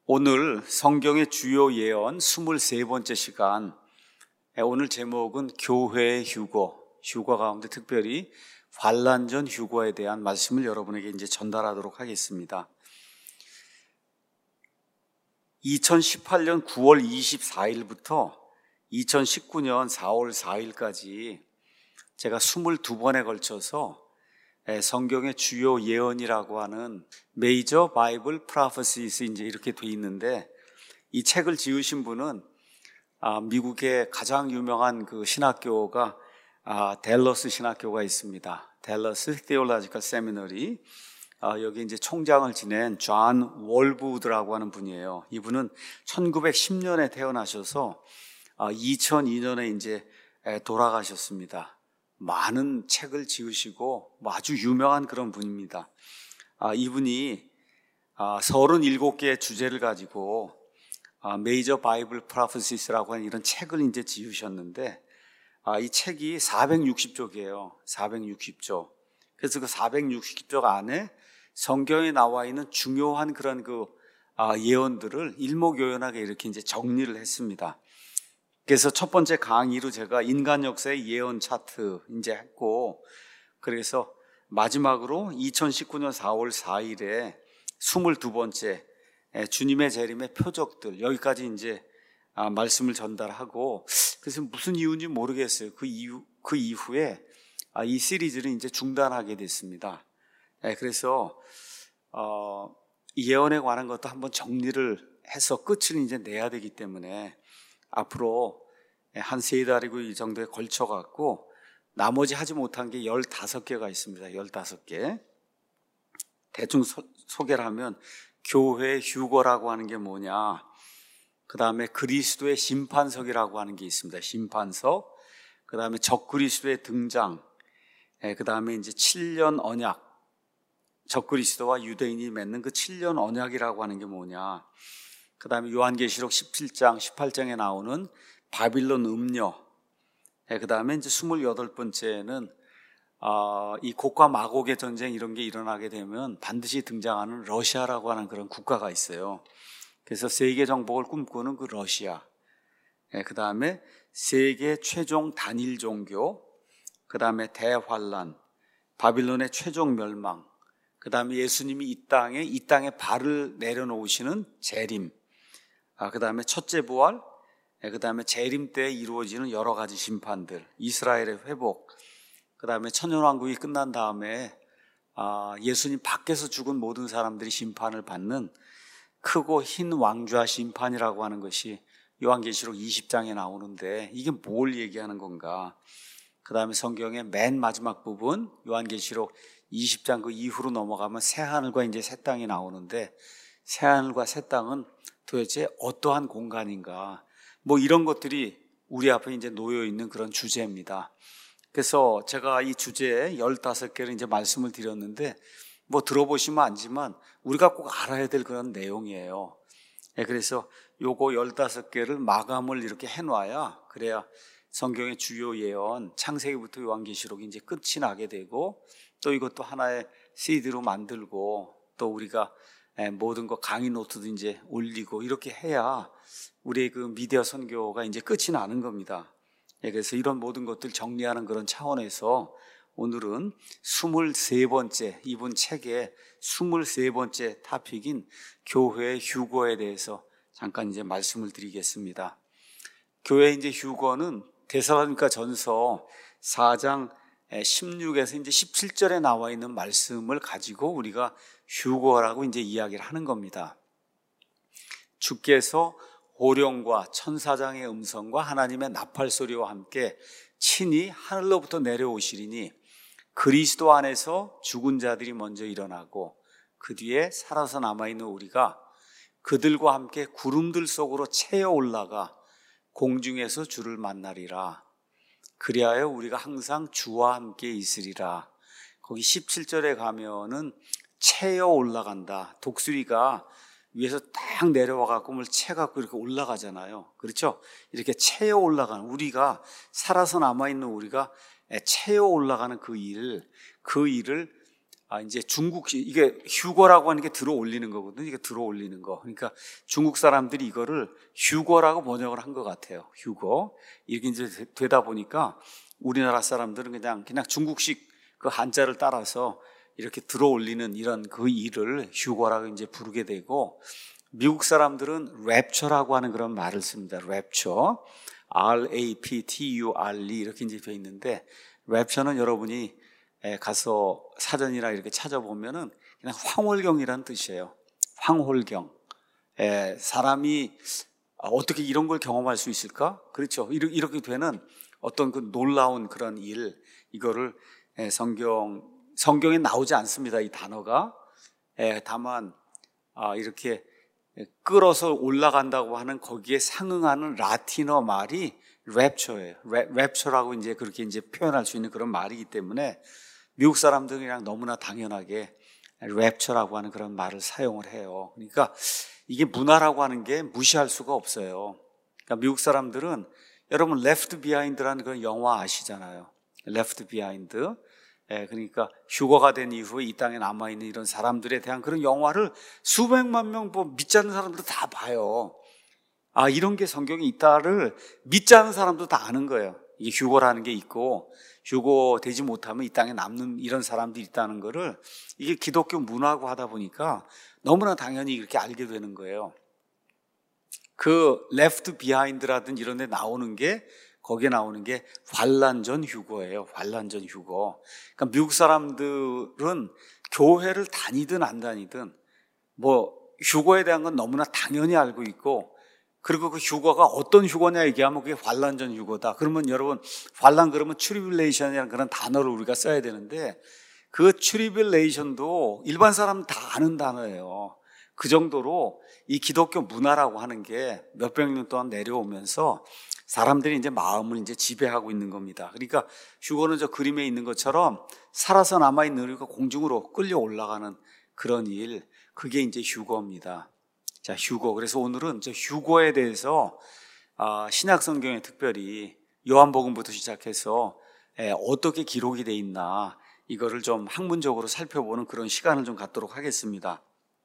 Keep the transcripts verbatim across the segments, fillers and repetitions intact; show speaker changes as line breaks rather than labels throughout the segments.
오늘 성경의 주요 예언 스물세 번째 시간, 오늘 제목은 교회의 휴거, 휴거 가운데 특별히 환난전 휴거에 대한 말씀을 여러분에게 이제 전달하도록 하겠습니다. 이천십팔 년 구월 이십사일부터 이천십구 년 사월 사일까지 제가 스물두 번에 걸쳐서 성경의 주요 예언이라고 하는 메이저 바이블 프로페시스 이제 이렇게 돼 있는데, 이 책을 지으신 분은 미국의 가장 유명한 그 신학교가 댈러스 신학교가 있습니다. 댈러스 테올로지컬 세미너리. 여기 이제 총장을 지낸 존 월브우드라고 하는 분이에요. 이분은 천구백십 년에 태어나셔서 이천이 년에 이제 돌아가셨습니다. 많은 책을 지으시고 아주 유명한 그런 분입니다. 아, 이분이 아, 서른일곱 개의 주제를 가지고 아, 메이저 바이블 프로페시스라고 하는 이런 책을 이제 지으셨는데, 아, 이 책이 사백육십 쪽이에요. 사백육십 쪽. 그래서 그 사백육십 쪽 안에 성경에 나와 있는 중요한 그런 그 아, 예언들을 일목요연하게 이렇게 이제 정리를 했습니다. 그래서 첫 번째 강의로 제가 인간 역사의 예언 차트 이제 했고, 그래서 마지막으로 이천십구 년 사월 사일에 스물두 번째 주님의 재림의 표적들, 여기까지 이제 말씀을 전달하고, 그래서 무슨 이유인지 모르겠어요. 그 이후, 그 이후에 이 시리즈를 이제 중단하게 됐습니다. 그래서 어, 예언에 관한 것도 한번 정리를 해서 끝을 이제 내야 되기 때문에 앞으로 한 세 달이고 이 정도에 걸쳐 갖고 나머지 하지 못한 게 열다섯 개가 있습니다. 열다섯 개. 대충 소, 소개를 하면 교회의 휴거라고 하는 게 뭐냐, 그 다음에 그리스도의 심판석이라고 하는 게 있습니다. 심판석. 그 다음에 적그리스도의 등장. 그 다음에 이제 칠 년 언약. 적그리스도와 유대인이 맺는 그 칠 년 언약이라고 하는 게 뭐냐. 그 다음에 요한계시록 십칠 장, 십팔 장에 나오는 바빌론 음녀. 그 다음에 이제 스물여덟 번째는 어, 이 곡과 마곡의 전쟁 이런 게 일어나게 되면 반드시 등장하는 러시아라고 하는 그런 국가가 있어요. 그래서 세계 정복을 꿈꾸는 그 러시아. 그 다음에 세계 최종 단일 종교. 그 다음에 대환란. 바빌론의 최종 멸망. 그 다음에 예수님이 이 땅에, 이 땅에 발을 내려놓으시는 재림. 아, 그 다음에 첫째 부활, 그 다음에 재림 때 이루어지는 여러 가지 심판들, 이스라엘의 회복, 그 다음에 천년왕국이 끝난 다음에 아, 예수님 밖에서 죽은 모든 사람들이 심판을 받는 크고 흰 왕좌 심판이라고 하는 것이 요한계시록 이십 장에 나오는데, 이게 뭘 얘기하는 건가? 그 다음에 성경의 맨 마지막 부분 요한계시록 이십 장 그 이후로 넘어가면 새하늘과 이제 새 땅이 나오는데, 새하늘과 새 땅은 도대체 어떠한 공간인가, 뭐 이런 것들이 우리 앞에 이제 놓여 있는 그런 주제입니다. 그래서 제가 이 주제에 열다섯 개를 이제 말씀을 드렸는데, 뭐 들어보시면 알지만 우리가 꼭 알아야 될 그런 내용이에요. 그래서 요거 열다섯 개를 마감을 이렇게 해놔야, 그래야 성경의 주요 예언 창세기부터 요한계시록이 이제 끝이 나게 되고, 또 이것도 하나의 씨디로 만들고, 또 우리가 모든 거 강의 노트도 이제 올리고 이렇게 해야 우리의 그 미디어 선교가 이제 끝이 나는 겁니다. 그래서 이런 모든 것들 정리하는 그런 차원에서 오늘은 스물세 번째, 이분 책의 스물세 번째 토픽인 교회의 휴거에 대해서 잠깐 이제 말씀을 드리겠습니다. 교회의 이제 휴거는 데살로니가 전서 사 장 십육에서 이제 십칠 절에 나와 있는 말씀을 가지고 우리가 휴거라고 이제 이야기를 하는 겁니다. 주께서 호령과 천사장의 음성과 하나님의 나팔 소리와 함께 친히 하늘로부터 내려오시리니, 그리스도 안에서 죽은 자들이 먼저 일어나고 그 뒤에 살아서 남아있는 우리가 그들과 함께 구름들 속으로 채어 올라가 공중에서 주를 만나리라. 그리하여 우리가 항상 주와 함께 있으리라. 거기 십칠 절에 가면은 채어 올라간다. 독수리가 위에서 딱 내려와갖고 뭘 채갖고 이렇게 올라가잖아요. 그렇죠? 이렇게 채어 올라가는, 우리가 살아서 남아있는 우리가 채어 올라가는 그 일, 그 일을 아, 이제 중국식, 이게 휴거라고 하는 게 들어 올리는 거거든요. 이게 들어 올리는 거. 그러니까 중국 사람들이 이거를 휴거라고 번역을 한 것 같아요. 휴거. 이렇게 이제 되다 보니까 우리나라 사람들은 그냥, 그냥 중국식 그 한자를 따라서 이렇게 들어 올리는 이런 그 일을 휴거라고 이제 부르게 되고, 미국 사람들은 랩처라고 하는 그런 말을 씁니다. 랩처. 알 에이 피 티 유 알 이 이렇게 이제 되어 있는데, 랩처는 여러분이 가서 사전이나 이렇게 찾아보면은 그냥 황홀경이라는 뜻이에요. 황홀경. 에, 사람이 어떻게 이런 걸 경험할 수 있을까? 그렇죠. 이렇게 되는 어떤 그 놀라운 그런 일, 이거를 성경, 성경에 나오지 않습니다. 이 단어가. 에, 다만, 아, 이렇게 끌어서 올라간다고 하는 거기에 상응하는 라틴어 말이 랩처예요. 랩처라고 이제 그렇게 이제 표현할 수 있는 그런 말이기 때문에 미국 사람들은 그냥 너무나 당연하게 랩처라고 하는 그런 말을 사용을 해요. 그러니까 이게 문화라고 하는 게 무시할 수가 없어요. 그러니까 미국 사람들은 여러분 Left Behind라는 그런 영화 아시잖아요. Left Behind. 예, 그러니까 휴거가 된 이후에 이 땅에 남아있는 이런 사람들에 대한 그런 영화를 수백만 명 뭐 믿지 않는 사람들 다 봐요. 아, 이런 게 성경에 있다를 믿지 않는 사람도 다 아는 거예요. 이게 휴거라는 게 있고, 휴거 되지 못하면 이 땅에 남는 이런 사람들이 있다는 거를, 이게 기독교 문화고 하다 보니까 너무나 당연히 이렇게 알게 되는 거예요. 그 Left Behind라든지 이런 데 나오는 게, 거기에 나오는 게 환난전 휴거예요. 환난전 휴거. 그러니까 미국 사람들은 교회를 다니든 안 다니든 뭐 휴거에 대한 건 너무나 당연히 알고 있고, 그리고 그 휴거가 어떤 휴거냐 얘기하면 그게 환난전 휴거다. 그러면 여러분, 환난 그러면 트리빌레이션이라는 그런 단어를 우리가 써야 되는데, 그 트리빌레이션도 일반 사람은 다 아는 단어예요. 그 정도로 이 기독교 문화라고 하는 게 몇백 년 동안 내려오면서 사람들이 이제 마음을 이제 지배하고 있는 겁니다. 그러니까 휴거는 저 그림에 있는 것처럼 살아서 남아있는 우리가 공중으로 끌려 올라가는 그런 일, 그게 이제 휴거입니다. 자, 휴거. 그래서 오늘은 저 휴거에 대해서 신약 성경에 특별히 요한복음부터 시작해서 어떻게 기록이 돼 있나, 이거를 좀 학문적으로 살펴보는 그런 시간을 좀 갖도록 하겠습니다.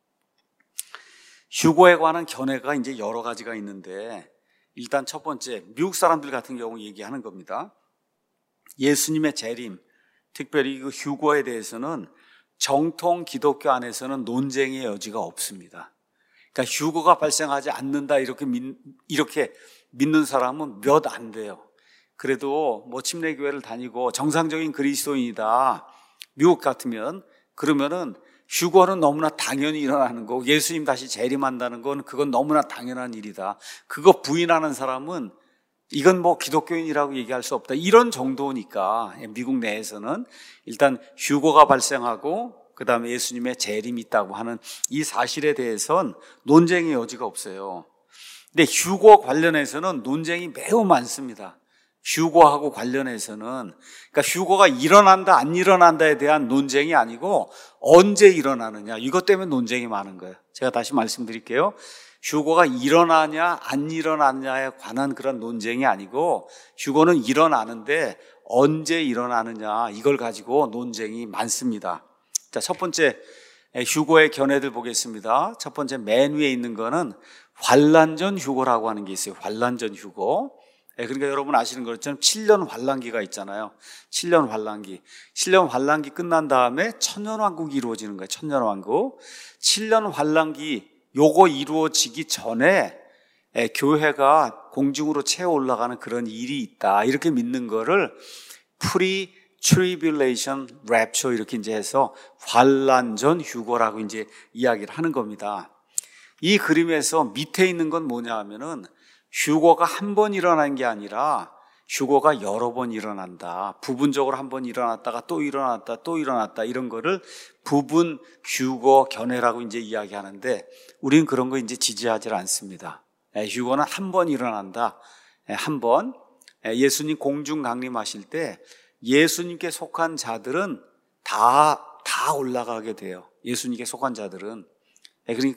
휴거에 관한 견해가 이제 여러 가지가 있는데, 일단 첫 번째, 미국 사람들 같은 경우 얘기하는 겁니다. 예수님의 재림, 특별히 그 휴거에 대해서는 정통 기독교 안에서는 논쟁의 여지가 없습니다. 그러니까 휴거가 발생하지 않는다 이렇게 믿, 이렇게 믿는 사람은 몇 안 돼요. 그래도 뭐 침례교회를 다니고 정상적인 그리스도인이다, 미국 같으면, 그러면은 휴거는 너무나 당연히 일어나는 거고, 예수님 다시 재림한다는 건 그건 너무나 당연한 일이다. 그거 부인하는 사람은 이건 뭐 기독교인이라고 얘기할 수 없다, 이런 정도니까 미국 내에서는 일단 휴거가 발생하고 그 다음에 예수님의 재림이 있다고 하는 이 사실에 대해서는 논쟁의 여지가 없어요. 근데 휴거 관련해서는 논쟁이 매우 많습니다. 휴거하고 관련해서는, 그러니까 휴거가 일어난다 안 일어난다에 대한 논쟁이 아니고 언제 일어나느냐, 이것 때문에 논쟁이 많은 거예요. 제가 다시 말씀드릴게요. 휴거가 일어나냐 안 일어나냐에 관한 그런 논쟁이 아니고, 휴거는 일어나는데 언제 일어나느냐, 이걸 가지고 논쟁이 많습니다. 자, 첫 번째 휴거의 견해들 보겠습니다. 첫 번째 맨 위에 있는 거는 환난전 휴거라고 하는 게 있어요. 환난전 휴거. 그러니까 여러분 아시는 것처럼 칠 년 환란기가 있잖아요. 칠 년 환란기. 칠 년 환란기 끝난 다음에 천년왕국이 이루어지는 거예요. 천년왕국. 칠 년 환란기 요거 이루어지기 전에 교회가 공중으로 채워 올라가는 그런 일이 있다, 이렇게 믿는 거를 프리 트리빌레이션 랩처 이렇게 이제 해서 환난전 휴거라고 이제 이야기를 하는 겁니다. 이 그림에서 밑에 있는 건 뭐냐 하면은, 휴거가 한 번 일어난 게 아니라 휴거가 여러 번 일어난다. 부분적으로 한 번 일어났다가 또 일어났다, 또 일어났다, 이런 거를 부분 휴거 견해라고 이제 이야기하는데, 우리는 그런 거 이제 지지하지 않습니다. 휴거는 한 번 일어난다. 한 번. 예수님 공중 강림하실 때 예수님께 속한 자들은 다, 다 올라가게 돼요. 예수님께 속한 자들은. 그러니까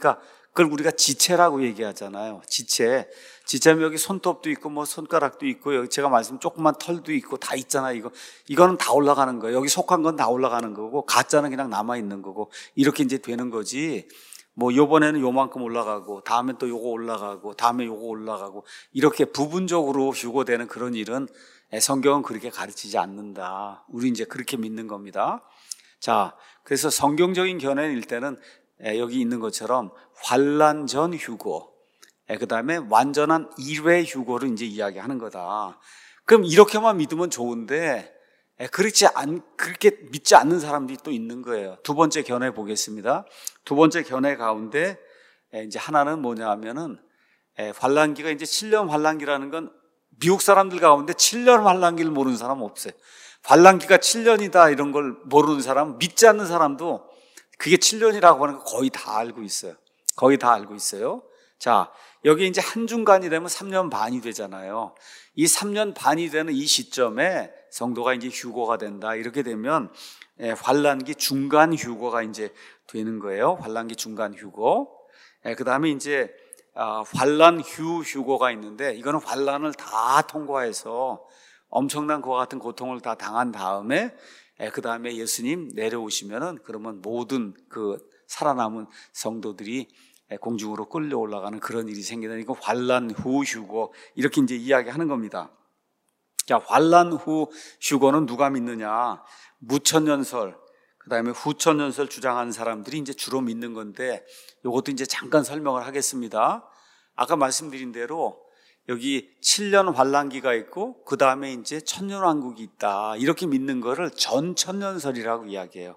그걸 우리가 지체라고 얘기하잖아요. 지체. 지체면 여기 손톱도 있고 뭐 손가락도 있고 여기 제가 말씀 조그만 털도 있고 다 있잖아요. 이거 이거는 다 올라가는 거예요. 여기 속한 건 다 올라가는 거고 가짜는 그냥 남아 있는 거고 이렇게 이제 되는 거지. 뭐 요번에는 요만큼 올라가고 다음에 또 요거 올라가고 다음에 요거 올라가고 이렇게 부분적으로 휴고되는 그런 일은 성경은 그렇게 가르치지 않는다. 우리 이제 그렇게 믿는 겁니다. 자, 그래서 성경적인 견해일 때는 여기 있는 것처럼 환난 전 휴고, 그 다음에 완전한 일회 휴고를 이제 이야기하는 거다. 그럼 이렇게만 믿으면 좋은데 그렇지 않, 그렇게 믿지 않는 사람들이 또 있는 거예요. 두 번째 견해 보겠습니다. 두 번째 견해 가운데 이제 하나는 뭐냐 하면은 환난기가 이제 칠 년 환난기라는 건 미국 사람들 가운데 칠 년 환난기를 모르는 사람 없어요. 환난기가 칠 년이다 이런 걸 모르는 사람, 믿지 않는 사람도 그게 칠 년이라고 하는 거 거의 다 알고 있어요. 거의 다 알고 있어요. 자, 여기 이제 한중간이 되면 삼 년 반이 되잖아요. 이 삼 년 반이 되는 이 시점에 성도가 이제 휴고가 된다. 이렇게 되면 환난기 중간 휴고가 이제 되는 거예요. 환난기 중간 휴고. 그 다음에 이제 환난 후 휴고가 있는데 이거는 환난을 다 통과해서 엄청난 그와 같은 고통을 다 당한 다음에 그 다음에 예수님 내려오시면은 그러면 모든 그 살아남은 성도들이 공중으로 끌려 올라가는 그런 일이 생기니까 환난 후 휴고 이렇게 이제 이야기하는 겁니다. 자, 환난 후 휴고는 누가 믿느냐? 무천년설, 그 다음에 후천년설 주장하는 사람들이 이제 주로 믿는 건데 이것도 이제 잠깐 설명을 하겠습니다. 아까 말씀드린 대로 여기 칠 년 환난기가 있고 그 다음에 이제 천년왕국이 있다. 이렇게 믿는 거를 전천년설이라고 이야기해요.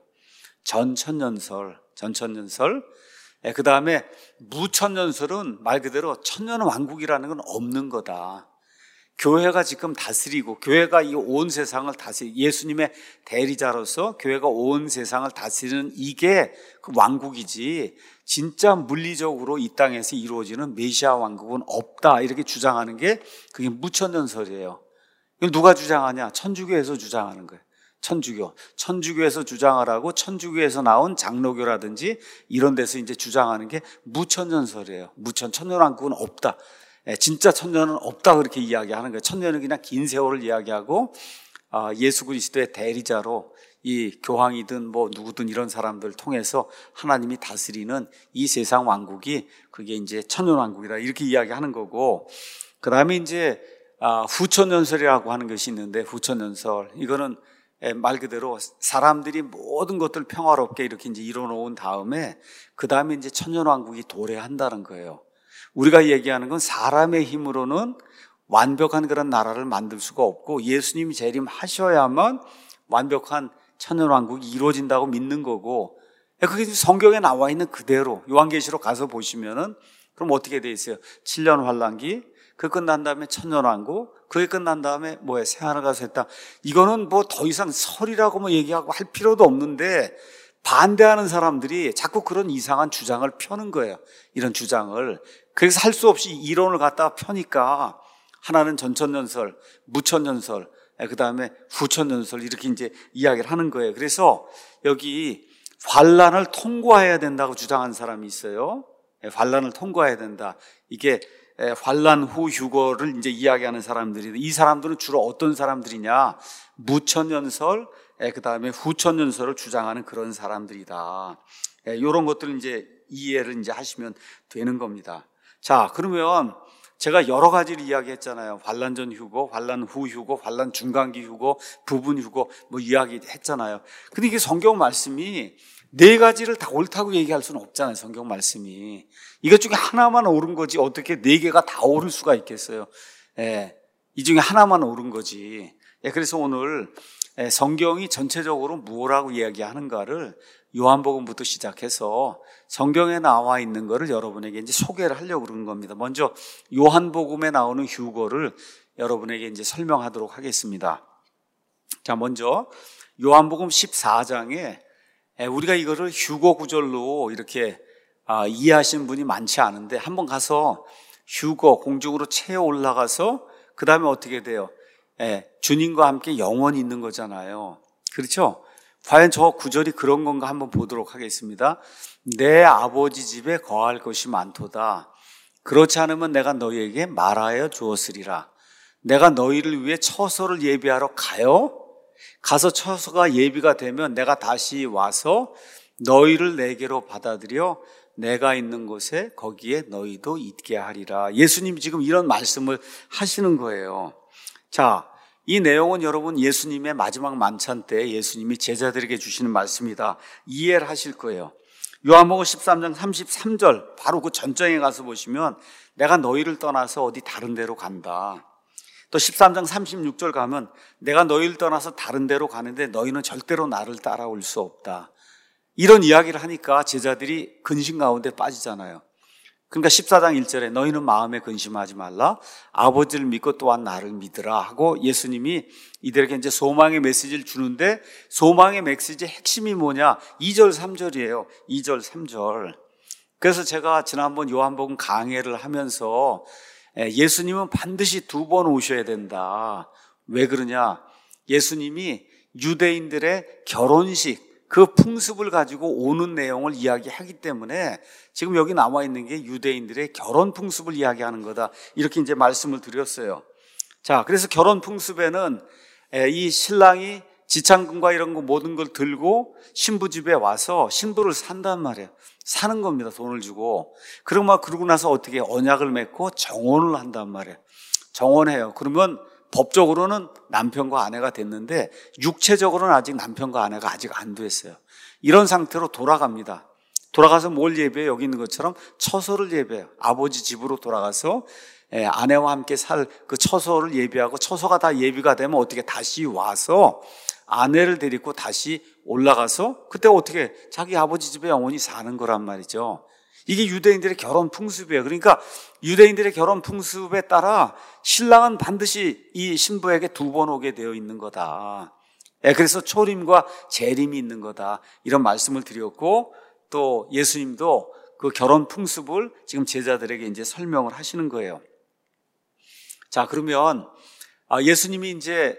전천년설, 전천년설. 그 다음에 무천년설은 말 그대로 천년왕국이라는 건 없는 거다. 교회가 지금 다스리고 교회가 이 온 세상을 다스리 예수님의 대리자로서 교회가 온 세상을 다스리는 이게 그 왕국이지 진짜 물리적으로 이 땅에서 이루어지는 메시아 왕국은 없다 이렇게 주장하는 게 그게 무천년설이에요. 이걸 누가 주장하냐? 천주교에서 주장하는 거예요. 천주교, 천주교에서 주장을 하고 천주교에서 나온 장로교라든지 이런 데서 이제 주장하는 게 무천년설이에요. 무천 천년왕국은 없다. 진짜 천년은 없다 그렇게 이야기하는 거예요. 천년은 그냥 긴 세월을 이야기하고 예수 그리스도의 대리자로 이 교황이든 뭐 누구든 이런 사람들을 통해서 하나님이 다스리는 이 세상 왕국이 그게 이제 천년왕국이다 이렇게 이야기하는 거고, 그 다음에 이제 후천년설이라고 하는 것이 있는데 후천년설 이거는 말 그대로 사람들이 모든 것들 평화롭게 이렇게 이제 이뤄놓은 다음에 그 다음에 이제 천년왕국이 도래한다는 거예요. 우리가 얘기하는 건 사람의 힘으로는 완벽한 그런 나라를 만들 수가 없고 예수님이 재림하셔야만 완벽한 천년왕국이 이루어진다고 믿는 거고, 그게 성경에 나와 있는 그대로 요한계시록 가서 보시면은 그럼 어떻게 돼 있어요? 칠 년 환난기, 그 끝난 다음에 천년왕국, 그게 끝난 다음에 뭐예요? 새하늘 가서 했다. 이거는 뭐 더 이상 설이라고 뭐 얘기하고 할 필요도 없는데 반대하는 사람들이 자꾸 그런 이상한 주장을 펴는 거예요. 이런 주장을. 그래서 할 수 없이 이론을 갖다가 펴니까 하나는 전천년설, 무천년설, 그 다음에 후천년설 이렇게 이제 이야기를 하는 거예요. 그래서 여기 환난을 통과해야 된다고 주장하는 사람이 있어요. 환난을 통과해야 된다. 이게 환난 후 휴거를 이제 이야기하는 사람들이, 이 사람들은 주로 어떤 사람들이냐? 무천년설, 그 다음에 후천년설을 주장하는 그런 사람들이다. 이런 것들을 이제 이해를 이제 하시면 되는 겁니다. 자, 그러면 제가 여러 가지를 이야기했잖아요. 환난 전 휴고, 환난 후 휴고, 환난 중간기 휴고, 부분 휴고 뭐 이야기했잖아요. 근데 이게 성경 말씀이 네 가지를 다 옳다고 얘기할 수는 없잖아요. 성경 말씀이 이것 중에 하나만 옳은 거지 어떻게 네 개가 다 옳을 수가 있겠어요? 예, 이 중에 하나만 옳은 거지. 예, 그래서 오늘 성경이 전체적으로 뭐라고 이야기하는가를 요한복음부터 시작해서 성경에 나와 있는 거를 여러분에게 이제 소개를 하려고 그러는 겁니다. 먼저 요한복음에 나오는 휴거를 여러분에게 이제 설명하도록 하겠습니다. 자, 먼저 요한복음 십사 장에 우리가 이거를 휴거 구절로 이렇게 이해하시는 분이 많지 않은데 한번 가서 휴거 공중으로 채어 올라가서 그 다음에 어떻게 돼요? 주님과 함께 영원히 있는 거잖아요. 그렇죠? 과연 저 구절이 그런 건가 한번 보도록 하겠습니다. 내 아버지 집에 거할 것이 많도다. 그렇지 않으면 내가 너희에게 말하여 주었으리라. 내가 너희를 위해 처소를 예비하러 가요. 가서 처소가 예비가 되면 내가 다시 와서 너희를 내게로 받아들여 내가 있는 곳에 거기에 너희도 있게 하리라. 예수님이 지금 이런 말씀을 하시는 거예요. 자, 이 내용은 여러분 예수님의 마지막 만찬 때 예수님이 제자들에게 주시는 말씀이다. 이해를 하실 거예요. 요한복음 십삼 장 삼십삼 절 바로 그 전장에 가서 보시면 내가 너희를 떠나서 어디 다른 데로 간다. 또 십삼 장 삼십육 절 가면 내가 너희를 떠나서 다른 데로 가는데 너희는 절대로 나를 따라올 수 없다. 이런 이야기를 하니까 제자들이 근심 가운데 빠지잖아요. 그러니까 십사 장 일 절에 너희는 마음에 근심하지 말라. 아버지를 믿고 또한 나를 믿으라 하고 예수님이 이들에게 이제 소망의 메시지를 주는데 소망의 메시지의 핵심이 뭐냐? 이 절 삼 절이에요. 이 절 삼 절. 그래서 제가 지난번 요한복음 강해를 하면서 예수님은 반드시 두 번 오셔야 된다. 왜 그러냐? 예수님이 유대인들의 결혼식 그 풍습을 가지고 오는 내용을 이야기하기 때문에 지금 여기 나와 있는 게 유대인들의 결혼 풍습을 이야기하는 거다. 이렇게 이제 말씀을 드렸어요. 자, 그래서 결혼 풍습에는 이 신랑이 지창금과 이런 거 모든 걸 들고 신부 집에 와서 신부를 산단 말이에요. 사는 겁니다. 돈을 주고. 그러고 그러고 나서 어떻게 언약을 맺고 정혼을 한단 말이에요. 정혼해요. 그러면 법적으로는 남편과 아내가 됐는데 육체적으로는 아직 남편과 아내가 아직 안 됐어요. 이런 상태로 돌아갑니다. 돌아가서 뭘 예배해요? 여기 있는 것처럼 처소를 예배해요. 아버지 집으로 돌아가서 아내와 함께 살 그 처소를 예배하고 처소가 다 예비가 되면 어떻게 다시 와서 아내를 데리고 다시 올라가서 그때 어떻게 자기 아버지 집에 영원히 사는 거란 말이죠. 이게 유대인들의 결혼 풍습이에요. 그러니까 유대인들의 결혼 풍습에 따라 신랑은 반드시 이 신부에게 두 번 오게 되어 있는 거다. 그래서 초림과 재림이 있는 거다. 이런 말씀을 드렸고 또 예수님도 그 결혼 풍습을 지금 제자들에게 이제 설명을 하시는 거예요. 자, 그러면 예수님이 이제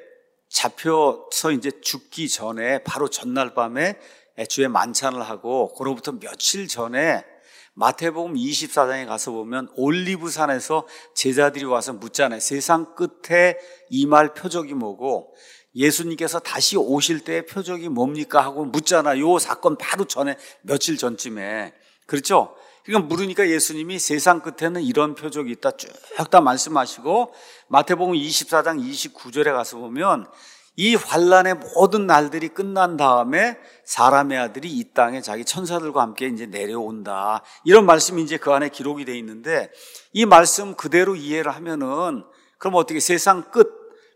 잡혀서 이제 죽기 전에 바로 전날 밤에 주의 만찬을 하고 그로부터 며칠 전에 마태복음 이십사 장에 가서 보면 올리브산에서 제자들이 와서 묻잖아요. 세상 끝에 임할 표적이 뭐고 예수님께서 다시 오실 때의 표적이 뭡니까 하고 묻잖아요. 요 사건 바로 전에 며칠 전쯤에. 그렇죠? 그러니까 물으니까 예수님이 세상 끝에는 이런 표적이 있다 쭉 다 말씀하시고 마태복음 이십사 장 이십구 절에 가서 보면 이 환란의 모든 날들이 끝난 다음에 사람의 아들이 이 땅에 자기 천사들과 함께 이제 내려온다. 이런 말씀이 이제 그 안에 기록이 되어 있는데 이 말씀 그대로 이해를 하면은 그럼 어떻게 세상 끝,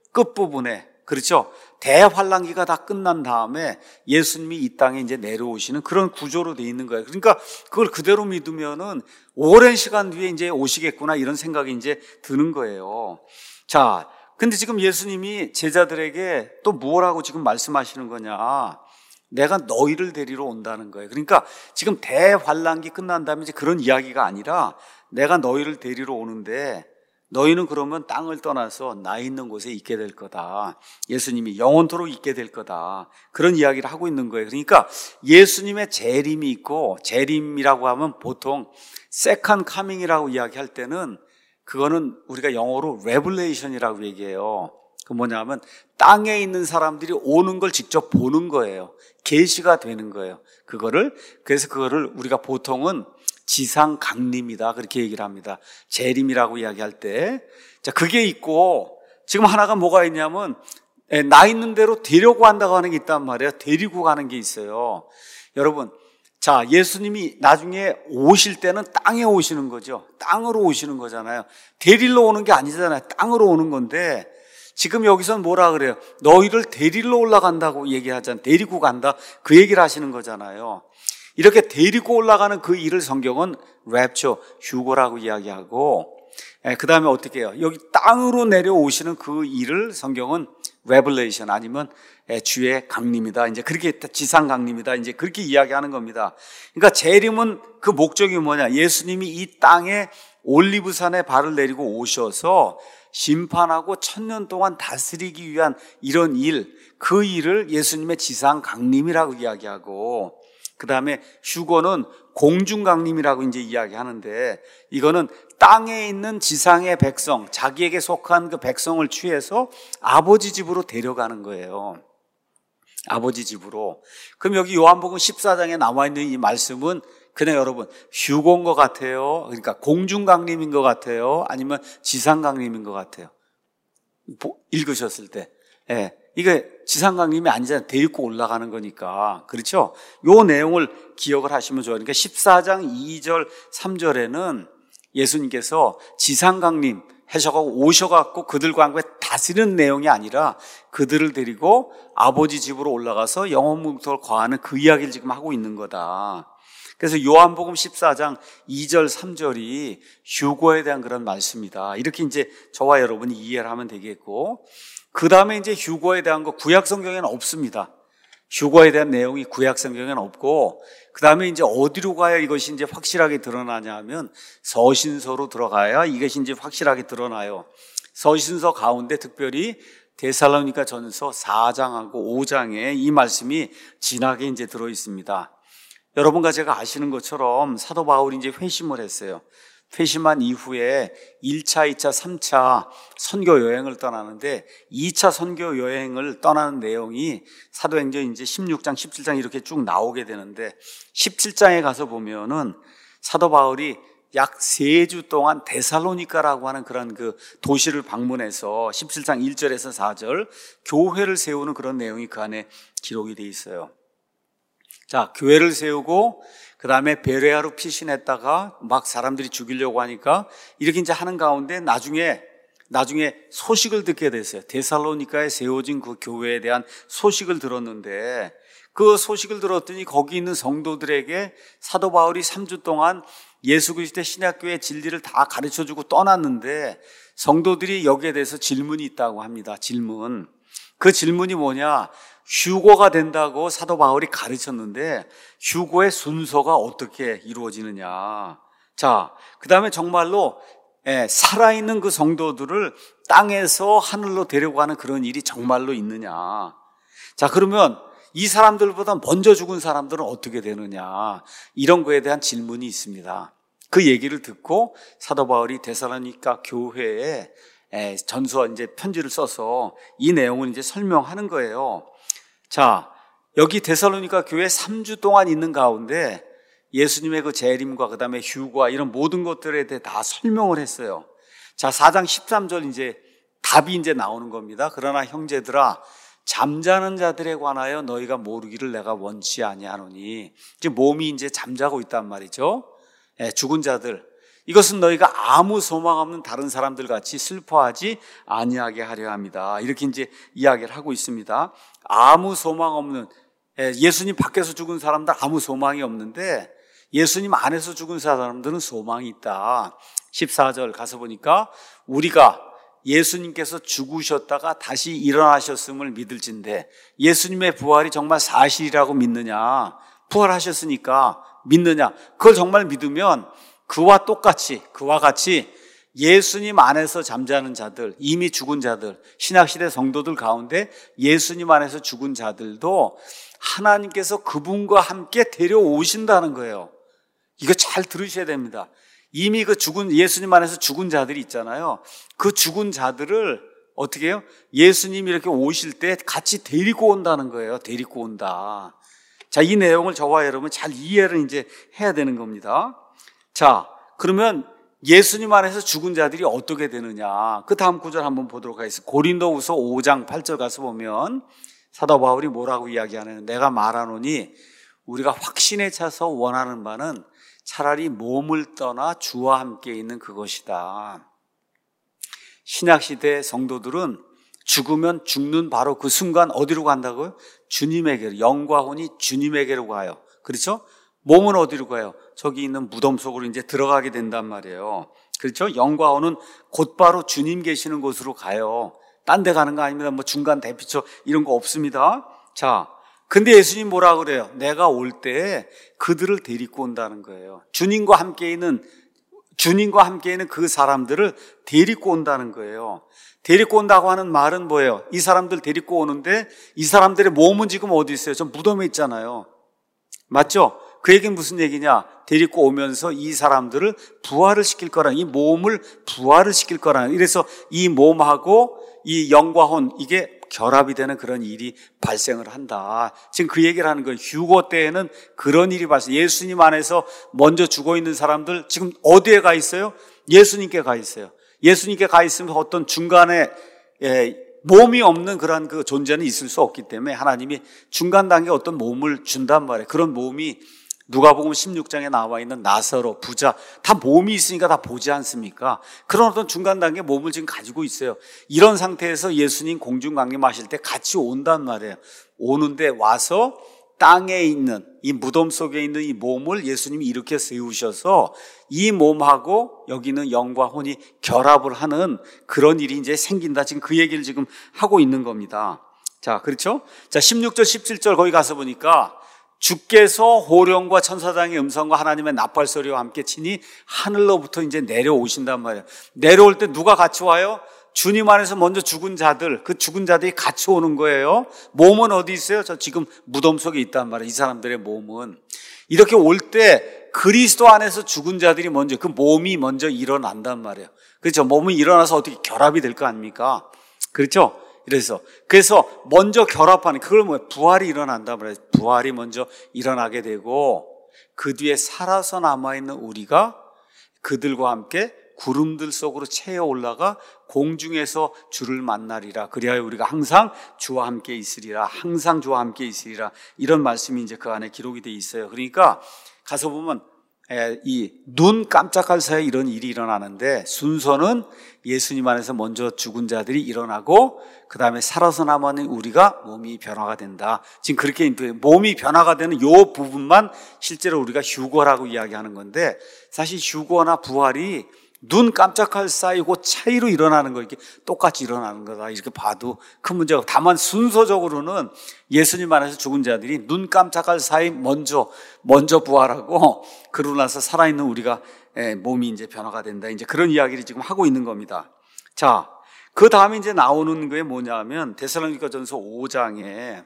끝부분에 그렇죠? 대환란기가 다 끝난 다음에 예수님이 이 땅에 이제 내려오시는 그런 구조로 되어 있는 거예요. 그러니까 그걸 그대로 믿으면은 오랜 시간 뒤에 이제 오시겠구나 이런 생각이 이제 드는 거예요. 자, 근데 지금 예수님이 제자들에게 또 뭐라고 지금 말씀하시는 거냐? 내가 너희를 데리러 온다는 거예요. 그러니까 지금 대환란기 끝난 다음에 이제 그런 이야기가 아니라 내가 너희를 데리러 오는데 너희는 그러면 땅을 떠나서 나 있는 곳에 있게 될 거다. 예수님이 영원토록 있게 될 거다. 그런 이야기를 하고 있는 거예요. 그러니까 예수님의 재림이 있고 재림이라고 하면 보통 세컨드 카밍이라고 이야기할 때는 그거는 우리가 영어로 레블레이션이라고 얘기해요. 그 뭐냐면 땅에 있는 사람들이 오는 걸 직접 보는 거예요. 계시가 되는 거예요. 그거를 그래서 그거를 우리가 보통은 지상 강림이다 그렇게 얘기를 합니다. 재림이라고 이야기할 때, 자 그게 있고 지금 하나가 뭐가 있냐면 나 있는 대로 데려고 한다고 하는 게 있단 말이에요. 데리고 가는 게 있어요. 여러분, 자 예수님이 나중에 오실 때는 땅에 오시는 거죠. 땅으로 오시는 거잖아요. 데리러 오는 게 아니잖아요. 땅으로 오는 건데 지금 여기서는 뭐라 그래요? 너희를 데리러 올라간다고 얘기하잖아요. 데리고 간다 그 얘기를 하시는 거잖아요. 이렇게 데리고 올라가는 그 일을 성경은 랩처, 휴거라고 이야기하고 그 다음에 어떻게 해요? 여기 땅으로 내려오시는 그 일을 성경은 레블레이션 아니면 주의 강림이다. 이제 그렇게 지상 강림이다. 이제 그렇게 이야기하는 겁니다. 그러니까 재림은 그 목적이 뭐냐? 예수님이 이 땅에 올리브산에 발을 내리고 오셔서 심판하고 천년 동안 다스리기 위한 이런 일, 그 일을 예수님의 지상 강림이라고 이야기하고, 그 다음에 휴거는 공중 강림이라고 이제 이야기하는데, 이거는 땅에 있는 지상의 백성, 자기에게 속한 그 백성을 취해서 아버지 집으로 데려가는 거예요. 아버지 집으로. 그럼 여기 요한복음 십사 장에 나와 있는 이 말씀은 그냥 여러분 휴거인 것 같아요? 그러니까 공중 강림인 것 같아요? 아니면 지상 강림인 것 같아요? 읽으셨을 때. 예. 이게 지상 강림이 아니잖아요. 데리고 올라가는 거니까. 그렇죠? 요 내용을 기억을 하시면 좋아요. 그러니까 십사 장 이 절 삼 절에는 예수님께서 지상 강림 하셔가고 오셔갖고 그들과 함께 다스리는 내용이 아니라 그들을 데리고 아버지 집으로 올라가서 영원문턱을 거하는 그 이야기를 지금 하고 있는 거다. 그래서 요한복음 십사 장 이 절 삼 절이 휴거에 대한 그런 말씀이다. 이렇게 이제 저와 여러분이 이해를 하면 되겠고, 그 다음에 이제 휴거에 대한 거 구약 성경에는 없습니다. 휴거에 대한 내용이 구약 성경에는 없고, 그 다음에 이제 어디로 가야 이것이 이제 확실하게 드러나냐 하면 서신서로 들어가야 이것이 이제 확실하게 드러나요. 서신서 가운데 특별히 데살로니가 전서 사 장하고 오 장에 이 말씀이 진하게 이제 들어 있습니다. 여러분과 제가 아시는 것처럼 사도 바울이 이제 회심을 했어요. 회심한 이후에 일 차, 이 차, 삼 차 선교 여행을 떠나는데 이 차 선교 여행을 떠나는 내용이 사도행전 이제 십육 장, 십칠 장 이렇게 쭉 나오게 되는데 십칠 장에 가서 보면은 사도 바울이 약 세 주 동안 데살로니가라고 하는 그런 그 도시를 방문해서 십칠 장 일 절에서 사 절 교회를 세우는 그런 내용이 그 안에 기록이 돼 있어요. 자, 교회를 세우고 그 다음에 베레아로 피신했다가 막 사람들이 죽이려고 하니까 이렇게 이제 하는 가운데 나중에 나중에 소식을 듣게 됐어요. 데살로니가에 세워진 그 교회에 대한 소식을 들었는데 그 소식을 들었더니 거기 있는 성도들에게 사도 바울이 삼 주 동안 예수 그리스도의 신약교회의 진리를 다 가르쳐주고 떠났는데 성도들이 여기에 대해서 질문이 있다고 합니다. 질문. 그 질문이 뭐냐? 휴거가 된다고 사도 바울이 가르쳤는데 휴거의 순서가 어떻게 이루어지느냐. 자, 그 다음에 정말로 예, 살아있는 그 성도들을 땅에서 하늘로 데려가는 그런 일이 정말로 있느냐. 자, 그러면 이 사람들보다 먼저 죽은 사람들은 어떻게 되느냐. 이런 거에 대한 질문이 있습니다. 그 얘기를 듣고 사도 바울이 데살로니가 교회에 전서 이제 편지를 써서 이 내용을 이제 설명하는 거예요. 자, 여기 데살로니가 교회 삼 주 동안 있는 가운데 예수님의 그 재림과 그 다음에 휴거와 이런 모든 것들에 대해 다 설명을 했어요. 자, 사 장 십삼 절 이제 답이 이제 나오는 겁니다. 그러나 형제들아, 잠자는 자들에 관하여 너희가 모르기를 내가 원치 아니하노니. 이제 몸이 이제 잠자고 있단 말이죠. 예, 죽은 자들. 이것은 너희가 아무 소망 없는 다른 사람들 같이 슬퍼하지 아니하게 하려 합니다. 이렇게 이제 이야기를 하고 있습니다. 아무 소망 없는, 예수님 밖에서 죽은 사람들 아무 소망이 없는데 예수님 안에서 죽은 사람들은 소망이 있다. 십사 절 가서 보니까 우리가 예수님께서 죽으셨다가 다시 일어나셨음을 믿을진데 예수님의 부활이 정말 사실이라고 믿느냐? 부활하셨으니까 믿느냐? 그걸 정말 믿으면 그와 똑같이, 그와 같이 예수님 안에서 잠자는 자들, 이미 죽은 자들, 신약시대 성도들 가운데 예수님 안에서 죽은 자들도 하나님께서 그분과 함께 데려오신다는 거예요. 이거 잘 들으셔야 됩니다. 이미 그 죽은, 예수님 안에서 죽은 자들이 있잖아요. 그 죽은 자들을 어떻게 해요? 예수님이 이렇게 오실 때 같이 데리고 온다는 거예요. 데리고 온다. 자, 이 내용을 저와 여러분 잘 이해를 이제 해야 되는 겁니다. 자, 그러면 예수님 안에서 죽은 자들이 어떻게 되느냐. 그 다음 구절 한번 보도록 하겠습니다. 고린도후서 오 장 팔 절 가서 보면 사도 바울이 뭐라고 이야기하느냐. 내가 말하노니 우리가 확신에 차서 원하는 바는 차라리 몸을 떠나 주와 함께 있는 그것이다. 신약시대 성도들은 죽으면 죽는 바로 그 순간 어디로 간다고요? 주님에게로. 영과 혼이 주님에게로 가요. 그렇죠? 몸은 어디로 가요? 저기 있는 무덤 속으로 이제 들어가게 된단 말이에요. 그렇죠? 영과 혼은 곧바로 주님 계시는 곳으로 가요. 딴 데 가는 거 아닙니다. 뭐 중간 대피처 이런 거 없습니다. 자, 근데 예수님 뭐라 그래요? 내가 올 때 그들을 데리고 온다는 거예요. 주님과 함께 있는 주님과 함께 있는 그 사람들을 데리고 온다는 거예요. 데리고 온다고 하는 말은 뭐예요? 이 사람들 데리고 오는데 이 사람들의 몸은 지금 어디 있어요? 저 무덤에 있잖아요. 맞죠? 그 얘기는 무슨 얘기냐? 데리고 오면서 이 사람들을 부활을 시킬 거라, 이 몸을 부활을 시킬 거라. 이래서 이 몸하고 이 영과 혼, 이게 결합이 되는 그런 일이 발생을 한다. 지금 그 얘기를 하는 거예요. 휴거 때에는 그런 일이 발생. 예수님 안에서 먼저 죽어 있는 사람들 지금 어디에 가 있어요? 예수님께 가 있어요. 예수님께 가 있으면 어떤 중간에 예, 몸이 없는 그런 그 존재는 있을 수 없기 때문에 하나님이 중간 단계에 어떤 몸을 준단 말이에요. 그런 몸이 누가복음 십육 장에 나와 있는 나사로, 부자, 다 몸이 있으니까 다 보지 않습니까? 그런 어떤 중간 단계 몸을 지금 가지고 있어요. 이런 상태에서 예수님 공중 강림하실 때 같이 온단 말이에요. 오는데 와서 땅에 있는 이 무덤 속에 있는 이 몸을 예수님이 이렇게 세우셔서 이 몸하고 여기는 영과 혼이 결합을 하는 그런 일이 이제 생긴다. 지금 그 얘기를 지금 하고 있는 겁니다. 자, 그렇죠? 자, 십육 절, 십칠 절 거기 가서 보니까 주께서 호령과 천사장의 음성과 하나님의 나팔 소리와 함께 치니 하늘로부터 이제 내려오신단 말이에요. 내려올 때 누가 같이 와요? 주님 안에서 먼저 죽은 자들, 그 죽은 자들이 같이 오는 거예요. 몸은 어디 있어요? 저 지금 무덤 속에 있단 말이에요. 이 사람들의 몸은. 이렇게 올 때 그리스도 안에서 죽은 자들이 먼저, 그 몸이 먼저 일어난단 말이에요. 그렇죠? 몸이 일어나서 어떻게 결합이 될 거 아닙니까? 그렇죠? 그래서 그래서 먼저 결합하는, 그걸 뭐예요? 부활이 일어난단 말이에요. 부활이 먼저 일어나게 되고 그 뒤에 살아서 남아있는 우리가 그들과 함께 구름들 속으로 채어 올라가 공중에서 주를 만나리라. 그리하여 우리가 항상 주와 함께 있으리라. 항상 주와 함께 있으리라. 이런 말씀이 이제 그 안에 기록이 돼 있어요. 그러니까 가서 보면 이 눈 깜짝할 사이에 이런 일이 일어나는데 순서는 예수님 안에서 먼저 죽은 자들이 일어나고 그 다음에 살아서 남은 우리가 몸이 변화가 된다. 지금 그렇게 몸이 변화가 되는 요 부분만 실제로 우리가 휴거라고 이야기하는 건데, 사실 휴거나 부활이 눈 깜짝할 사이 그 차이로 일어나는 거, 이렇게 똑같이 일어나는 거다. 이렇게 봐도 큰 문제가. 다만 순서적으로는 예수님 안에서 죽은 자들이 눈 깜짝할 사이 먼저 먼저 부활하고 그러고 나서 살아있는 우리가 몸이 이제 변화가 된다. 이제 그런 이야기를 지금 하고 있는 겁니다. 자, 그 다음에 이제 나오는 게 뭐냐면 데살로니가전서 오 장에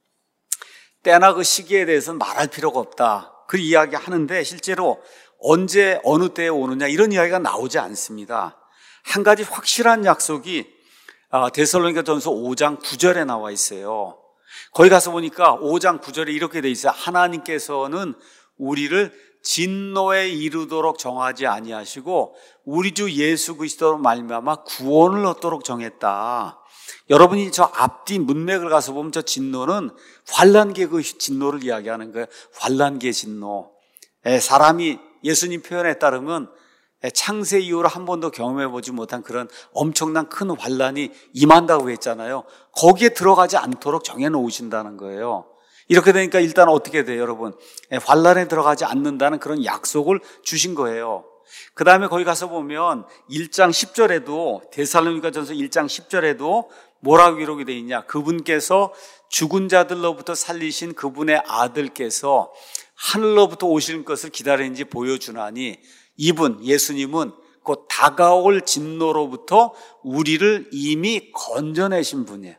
때나 그 시기에 대해서는 말할 필요가 없다. 그 이야기 하는데 실제로 언제 어느 때에 오느냐 이런 이야기가 나오지 않습니다. 한 가지 확실한 약속이 데살로니가전서 오 장 구 절에 나와 있어요. 거기 가서 보니까 오 장 구 절에 이렇게 돼 있어요. 하나님께서는 우리를 진노에 이르도록 정하지 아니하시고 우리 주 예수 그리스도로 말미암아 구원을 얻도록 정했다. 여러분이 저 앞뒤 문맥을 가서 보면 저 진노는 환난기의 그 진노를 이야기하는 거예요. 환난기의 진노. 사람이 예수님 표현에 따르면 창세 이후로 한 번도 경험해보지 못한 그런 엄청난 큰 환난이 임한다고 했잖아요. 거기에 들어가지 않도록 정해놓으신다는 거예요. 이렇게 되니까 일단 어떻게 돼요, 여러분? 환난에 들어가지 않는다는 그런 약속을 주신 거예요. 그 다음에 거기 가서 보면 일 장 십 절에도 데살로니가전서 일 장 십 절에도 뭐라고 기록이 되어 있냐? 그분께서 죽은 자들로부터 살리신 그분의 아들께서 하늘로부터 오실 것을 기다리는지 보여주나니 이분 예수님은 곧 다가올 진노로부터 우리를 이미 건져내신 분이에요.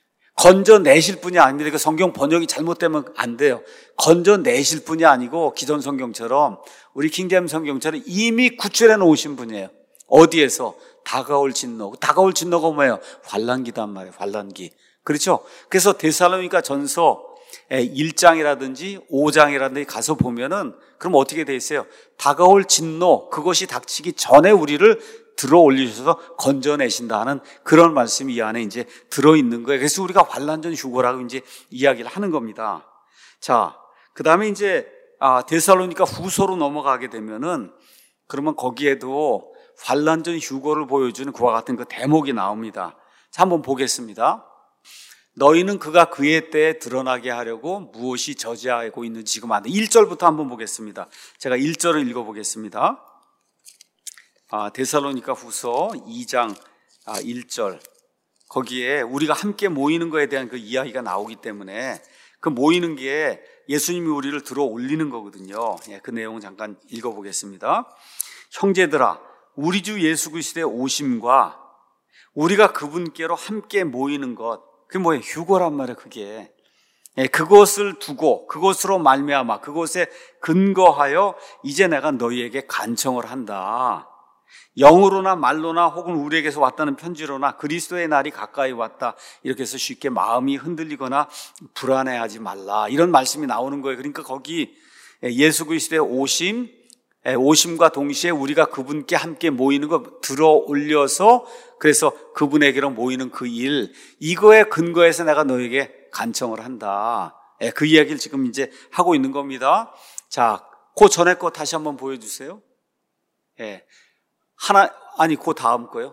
건져내실 분이 아닙니다. 성경 번역이 잘못되면 안 돼요. 건져내실 분이 아니고 기존 성경처럼 우리 킹제임스 성경처럼 이미 구출해 놓으신 분이에요. 어디에서? 다가올 진노. 다가올 진노가 뭐예요? 환난기단 말이에요. 환난기. 그렇죠? 그래서 데살로니가 전서 일 장이라든지 오 장이라든지 가서 보면은 그럼 어떻게 돼 있어요? 다가올 진노, 그것이 닥치기 전에 우리를 들어 올리셔서 건져내신다는 그런 말씀이 이 안에 이제 들어있는 거예요. 그래서 우리가 환난전 휴거라고 이제 이야기를 하는 겁니다. 자, 그 다음에 이제 아, 데살로니가 후서로 넘어가게 되면은 그러면 거기에도 환난전 휴거를 보여주는 그와 같은 그 대목이 나옵니다. 자, 한번 보겠습니다. 너희는 그가 그의 때에 드러나게 하려고 무엇이 저지하고 있는지 지금 안 돼. 일 절부터 한번 보겠습니다. 제가 일 절을 읽어보겠습니다. 아, 데살로니가 후서 이 장 아, 일 절. 거기에 우리가 함께 모이는 것에 대한 그 이야기가 나오기 때문에 그 모이는 게 예수님이 우리를 들어 올리는 거거든요. 예, 그 내용을 잠깐 읽어보겠습니다. 형제들아, 우리 주 예수 그리스도의 오심과 우리가 그분께로 함께 모이는 것, 그게 뭐예요? 휴거란 말이에요. 그게 예, 그것을 두고 그것으로 말미암아 그것에 근거하여 이제 내가 너희에게 간청을 한다. 영으로나 말로나 혹은 우리에게서 왔다는 편지로나 그리스도의 날이 가까이 왔다, 이렇게 해서 쉽게 마음이 흔들리거나 불안해하지 말라, 이런 말씀이 나오는 거예요. 그러니까 거기 예수 그리스도의 오심, 오심과 동시에 우리가 그분께 함께 모이는 거 들어 올려서, 그래서 그분에게로 모이는 그 일, 이거에 근거해서 내가 너에게 간청을 한다. 그 이야기를 지금 이제 하고 있는 겁니다. 자, 그 전에 거 다시 한번 보여주세요. 예. 하나, 아니, 그 다음 거요.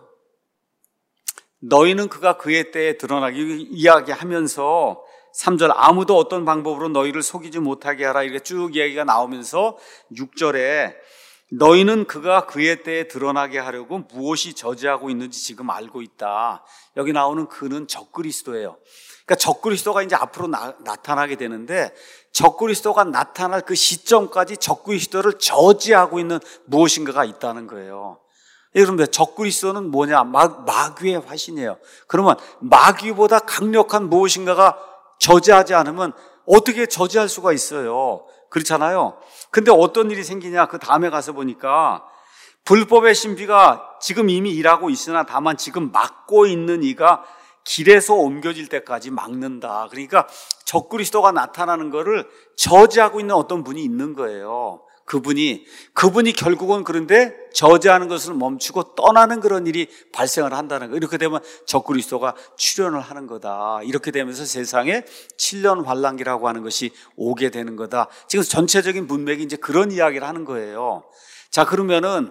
너희는 그가 그의 때에 드러나기, 이야기하면서 삼 절, 아무도 어떤 방법으로 너희를 속이지 못하게 하라, 이렇게 쭉 이야기가 나오면서 육 절에 너희는 그가 그의 때에 드러나게 하려고 무엇이 저지하고 있는지 지금 알고 있다. 여기 나오는 그는 적그리스도예요. 그러니까 적그리스도가 이제 앞으로 나, 나타나게 되는데, 적그리스도가 나타날 그 시점까지 적그리스도를 저지하고 있는 무엇인가가 있다는 거예요. 여러분들, 적그리스도는 뭐냐? 마, 마귀의 화신이에요. 그러면 마귀보다 강력한 무엇인가가 저지하지 않으면 어떻게 저지할 수가 있어요? 그렇잖아요. 근데 어떤 일이 생기냐? 그 다음에 가서 보니까 불법의 신비가 지금 이미 일하고 있으나 다만 지금 막고 있는 이가 길에서 옮겨질 때까지 막는다. 그러니까 적그리스도가 나타나는 거를 저지하고 있는 어떤 분이 있는 거예요. 그분이, 그분이 결국은 그런데 저지하는 것을 멈추고 떠나는 그런 일이 발생을 한다는 거예요. 이렇게 되면 적그리스도가 출현을 하는 거다. 이렇게 되면서 세상에 칠 년 환란기라고 하는 것이 오게 되는 거다. 지금 전체적인 문맥이 이제 그런 이야기를 하는 거예요. 자, 그러면은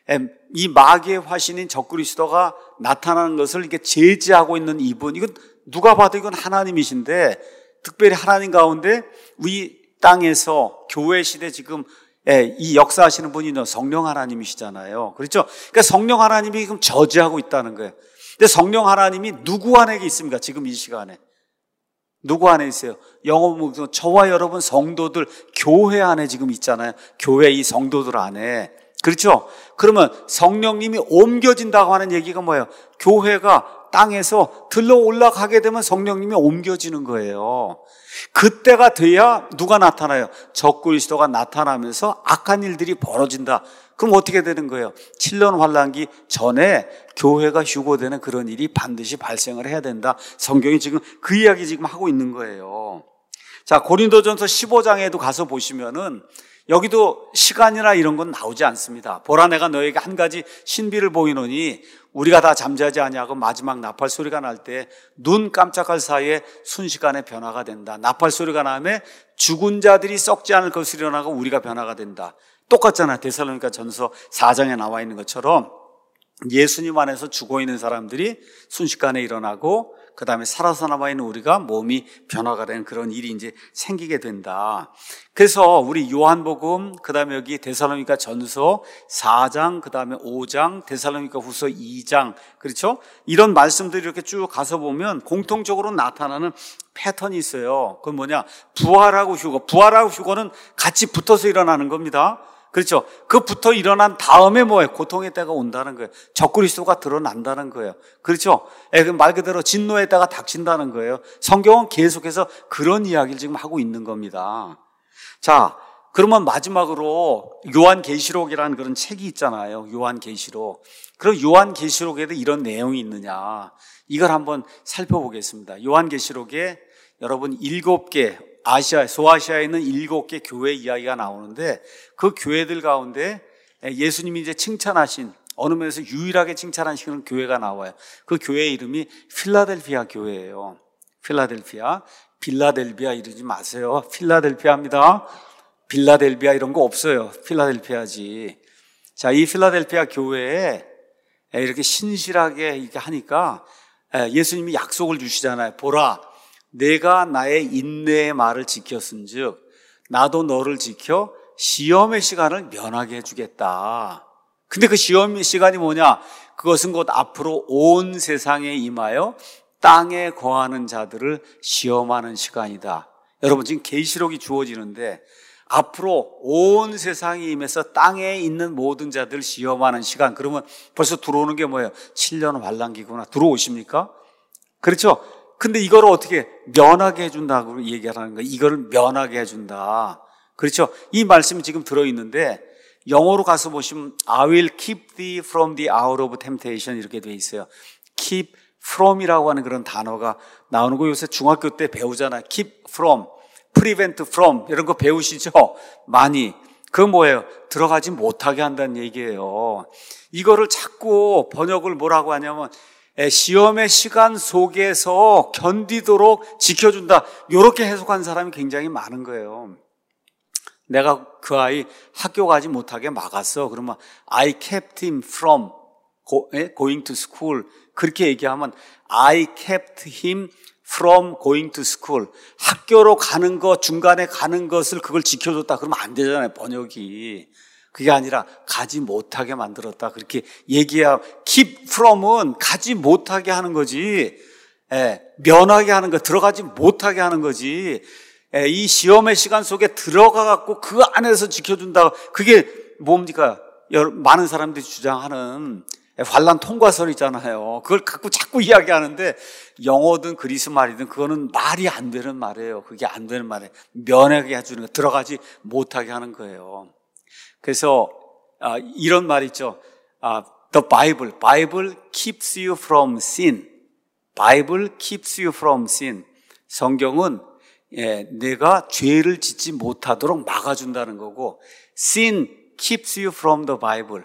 이 마귀의 화신인 적그리스도가 나타나는 것을 이렇게 제지하고 있는 이분, 이건 누가 봐도 이건 하나님이신데, 특별히 하나님 가운데 우리 땅에서 교회 시대 지금 이 역사하시는 분이 성령 하나님이시잖아요. 그렇죠? 그러니까 성령 하나님이 지금 저지하고 있다는 거예요. 근데 성령 하나님이 누구 안에 있습니까? 지금 이 시간에 누구 안에 있어요? 영어 보면 저와 여러분 성도들, 교회 안에 지금 있잖아요. 교회 이 성도들 안에. 그렇죠? 그러면 성령님이 옮겨진다고 하는 얘기가 뭐예요? 교회가 땅에서 들러 올라가게 되면 성령님이 옮겨지는 거예요. 그때가 돼야 누가 나타나요? 적그리스도가 나타나면서 악한 일들이 벌어진다. 그럼 어떻게 되는 거예요? 칠 년 환란기 전에 교회가 휴고되는 그런 일이 반드시 발생을 해야 된다. 성경이 지금 그 이야기 지금 하고 있는 거예요. 자, 고린도전서 십오 장에도 가서 보시면은 여기도 시간이나 이런 건 나오지 않습니다. 보라, 내가 너에게 한 가지 신비를 보이노니 우리가 다 잠자지 아니하고 마지막 나팔 소리가 날 때 눈 깜짝할 사이에 순식간에 변화가 된다. 나팔 소리가 나면 죽은 자들이 썩지 않을 것으로 일어나고 우리가 변화가 된다. 똑같잖아요. 데살로니가 전서 사 장에 나와 있는 것처럼 예수님 안에서 죽어 있는 사람들이 순식간에 일어나고 그 다음에 살아서 남아있는 우리가 몸이 변화가 되는 그런 일이 이제 생기게 된다. 그래서 우리 요한복음, 그 다음에 여기 데살로니가 전서 사 장, 그 다음에 오 장, 데살로니가 후서 이 장, 그렇죠? 이런 말씀들이 이렇게 쭉 가서 보면 공통적으로 나타나는 패턴이 있어요. 그건 뭐냐? 부활하고 휴거. 부활하고 휴거는 같이 붙어서 일어나는 겁니다. 그렇죠? 그 붙어 일어난 다음에 뭐예요? 고통의 때가 온다는 거예요. 적그리스도가 드러난다는 거예요. 그렇죠? 예, 말 그대로 진노의 때가 닥친다는 거예요. 성경은 계속해서 그런 이야기를 지금 하고 있는 겁니다. 자, 그러면 마지막으로 요한계시록이라는 그런 책이 있잖아요. 요한계시록. 그럼 요한계시록에도 이런 내용이 있느냐? 이걸 한번 살펴보겠습니다. 요한계시록에 여러분 일곱 개, 아시아, 소아시아에 있는 일곱 개 교회 이야기가 나오는데 그 교회들 가운데 예수님이 이제 칭찬하신, 어느 면에서 유일하게 칭찬하시는 교회가 나와요. 그 교회의 이름이 필라델피아 교회예요. 필라델피아. 빌라델비아 이러지 마세요. 필라델피아입니다. 빌라델비아 이런 거 없어요. 필라델피아지. 자, 이 필라델피아 교회에 이렇게 신실하게 이렇게 하니까 예수님이 약속을 주시잖아요. 보라, 내가 나의 인내의 말을 지켰은즉 나도 너를 지켜 시험의 시간을 면하게 해주겠다. 근데 그 시험의 시간이 뭐냐? 그것은 곧 앞으로 온 세상에 임하여 땅에 거하는 자들을 시험하는 시간이다. 여러분, 지금 계시록이 주어지는데 앞으로 온 세상이 임해서 땅에 있는 모든 자들 시험하는 시간. 그러면 벌써 들어오는 게 뭐예요? 칠 년 환란기구나. 들어오십니까? 그렇죠? 근데 이거를 어떻게 면하게 해준다고 얘기하는 거예요. 이거를 면하게 해준다. 그렇죠? 이 말씀이 지금 들어있는데 영어로 가서 보시면 I will keep thee from the hour of temptation 이렇게 돼 있어요. keep from이라고 하는 그런 단어가 나오는 거 요새 중학교 때 배우잖아요. keep from, prevent from 이런 거 배우시죠? 많이. 그건 뭐예요? 들어가지 못하게 한다는 얘기예요. 이거를 자꾸 번역을 뭐라고 하냐면 시험의 시간 속에서 견디도록 지켜준다. 이렇게 해석한 사람이 굉장히 많은 거예요. 내가 그 아이 학교 가지 못하게 막았어. 그러면 I kept him from going to school. 그렇게 얘기하면 I kept him from going to school. 학교로 가는 것, 중간에 가는 것을 그걸 지켜줬다. 그러면 안 되잖아요, 번역이. 그게 아니라 가지 못하게 만들었다. 그렇게 얘기해야 keep from은 가지 못하게 하는 거지. 예, 면하게 하는 거, 들어가지 못하게 하는 거지. 예, 이 시험의 시간 속에 들어가 갖고 그 안에서 지켜준다. 그게 뭡니까? 많은 사람들이 주장하는 환란 통과설 있잖아요. 그걸 갖고 자꾸 이야기하는데 영어든 그리스 말이든 그거는 말이 안 되는 말이에요. 그게 안 되는 말이에요. 면하게 해주는 거, 들어가지 못하게 하는 거예요. 그래서 아, 이런 말 있죠. 아, The Bible, Bible keeps you from sin. Bible keeps you from sin. 성경은 예, 내가 죄를 짓지 못하도록 막아준다는 거고, sin keeps you from the Bible.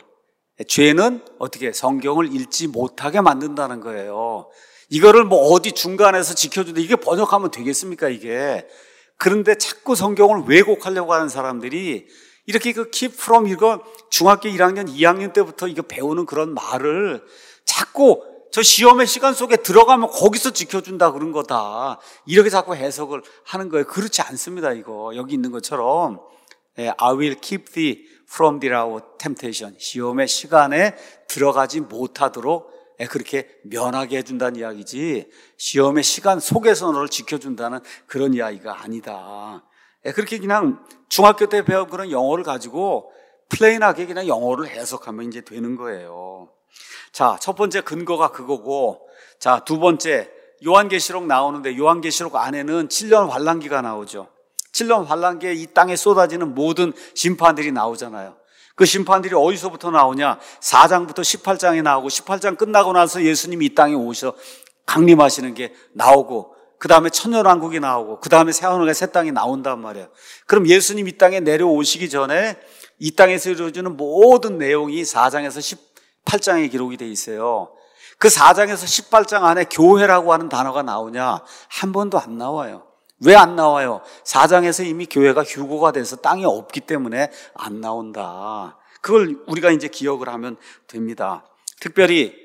죄는 어떻게 성경을 읽지 못하게 만든다는 거예요. 이거를 뭐 어디 중간에서 지켜준다. 이게 번역하면 되겠습니까, 이게? 그런데 자꾸 성경을 왜곡하려고 하는 사람들이 이렇게 그 keep from 이거 중학교 일 학년, 이 학년 때부터 이거 배우는 그런 말을 자꾸 저 시험의 시간 속에 들어가면 거기서 지켜준다 그런 거다. 이렇게 자꾸 해석을 하는 거예요. 그렇지 않습니다, 이거. 여기 있는 것처럼. I will keep thee from the hour of temptation. 시험의 시간에 들어가지 못하도록 그렇게 면하게 해준다는 이야기지, 시험의 시간 속에서 너를 지켜준다는 그런 이야기가 아니다. 그렇게 그냥 중학교 때 배운 그런 영어를 가지고 플레인하게 그냥 영어를 해석하면 이제 되는 거예요. 자, 첫 번째 근거가 그거고, 자, 두 번째 요한계시록 나오는데 요한계시록 안에는 칠 년 환란기가 나오죠. 칠 년 환란기에 이 땅에 쏟아지는 모든 심판들이 나오잖아요. 그 심판들이 어디서부터 나오냐? 사 장부터 십팔 장에 나오고, 십팔 장 끝나고 나서 예수님이 이 땅에 오셔 강림하시는 게 나오고, 그 다음에 천년왕국이 나오고, 그 다음에 새하늘과 새 땅이 나온단 말이에요. 그럼 예수님 이 땅에 내려오시기 전에 이 땅에서 이루어지는 모든 내용이 사 장에서 십팔 장에 기록이 돼 있어요. 그 사 장에서 십팔 장 안에 교회라고 하는 단어가 나오냐? 한 번도 안 나와요. 왜 안 나와요? 사 장에서 이미 교회가 휴고가 돼서 땅이 없기 때문에 안 나온다. 그걸 우리가 이제 기억을 하면 됩니다. 특별히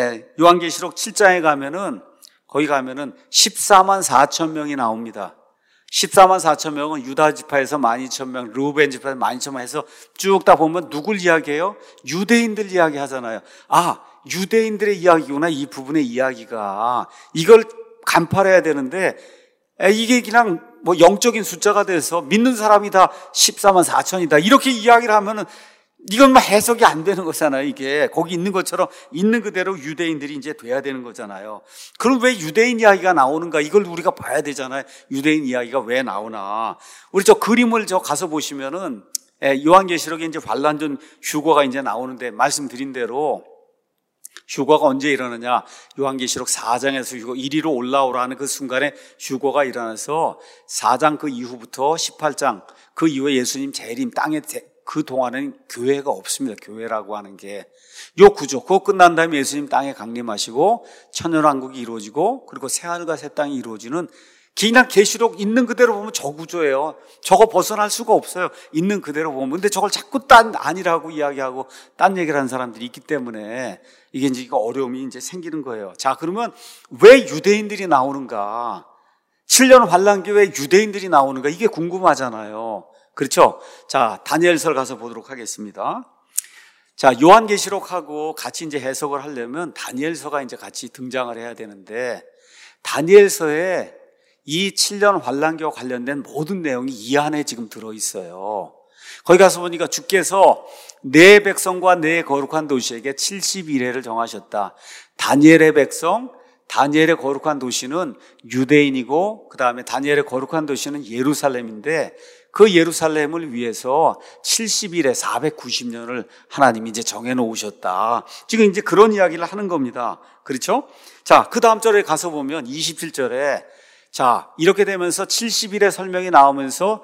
요한계시록 칠 장에 가면은, 거기 가면은 십사만 사천 명이 나옵니다. 십사만 사천 명은 유다 지파에서 만 이천 명, 르우벤 지파에서 만 이천 명 해서 쭉 다 보면 누굴 이야기해요? 유대인들 이야기 하잖아요. 아, 유대인들의 이야기구나, 이 부분의 이야기가. 이걸 간파해야 되는데 이게 그냥 뭐 영적인 숫자가 돼서 믿는 사람이 다 십사만 사천이다 이렇게 이야기를 하면은 이건 뭐 해석이 안 되는 거잖아요. 이게 거기 있는 것처럼 있는 그대로 유대인들이 이제 돼야 되는 거잖아요. 그럼 왜 유대인 이야기가 나오는가? 이걸 우리가 봐야 되잖아요. 유대인 이야기가 왜 나오나? 우리 저 그림을 저 가서 보시면은 요한계시록에 이제 환란전 휴거가 이제 나오는데, 말씀드린 대로 휴거가 언제 일어나냐? 요한계시록 사 장에서 휴거 이리로 올라오라는 그 순간에 휴거가 일어나서 사 장 그 이후부터 십팔 장 그 이후에 예수님 재림, 땅에 그 동안에는 교회가 없습니다. 교회라고 하는 게 요 구조. 그거 끝난 다음에 예수님 땅에 강림하시고 천년왕국이 이루어지고, 그리고 새하늘과 새 땅이 이루어지는, 그냥 계시록 있는 그대로 보면 저 구조예요. 저거 벗어날 수가 없어요. 있는 그대로 보면. 근데 저걸 자꾸 딴 아니라고 이야기하고 딴 얘기를 하는 사람들이 있기 때문에 이게 이제 어려움이 이제 생기는 거예요. 자, 그러면 왜 유대인들이 나오는가? 칠 년 환란기 왜 유대인들이 나오는가? 이게 궁금하잖아요. 그렇죠? 자, 다니엘서 가서 보도록 하겠습니다. 자, 요한계시록하고 같이 이제 해석을 하려면 다니엘서가 이제 같이 등장을 해야 되는데, 다니엘서에 이 칠 년 환란기와 관련된 모든 내용이 이 안에 지금 들어있어요. 거기 가서 보니까 주께서 내 백성과 내 거룩한 도시에게 칠십 일회를 정하셨다. 다니엘의 백성, 다니엘의 거룩한 도시는 유대인이고 그 다음에 다니엘의 거룩한 도시는 예루살렘인데 그 예루살렘을 위해서 칠십 일에 사백구십 년을 하나님이 이제 정해놓으셨다. 지금 이제 그런 이야기를 하는 겁니다. 그렇죠? 자, 그 다음 절에 가서 보면 이십칠 절에 자, 이렇게 되면서 칠십 일의 설명이 나오면서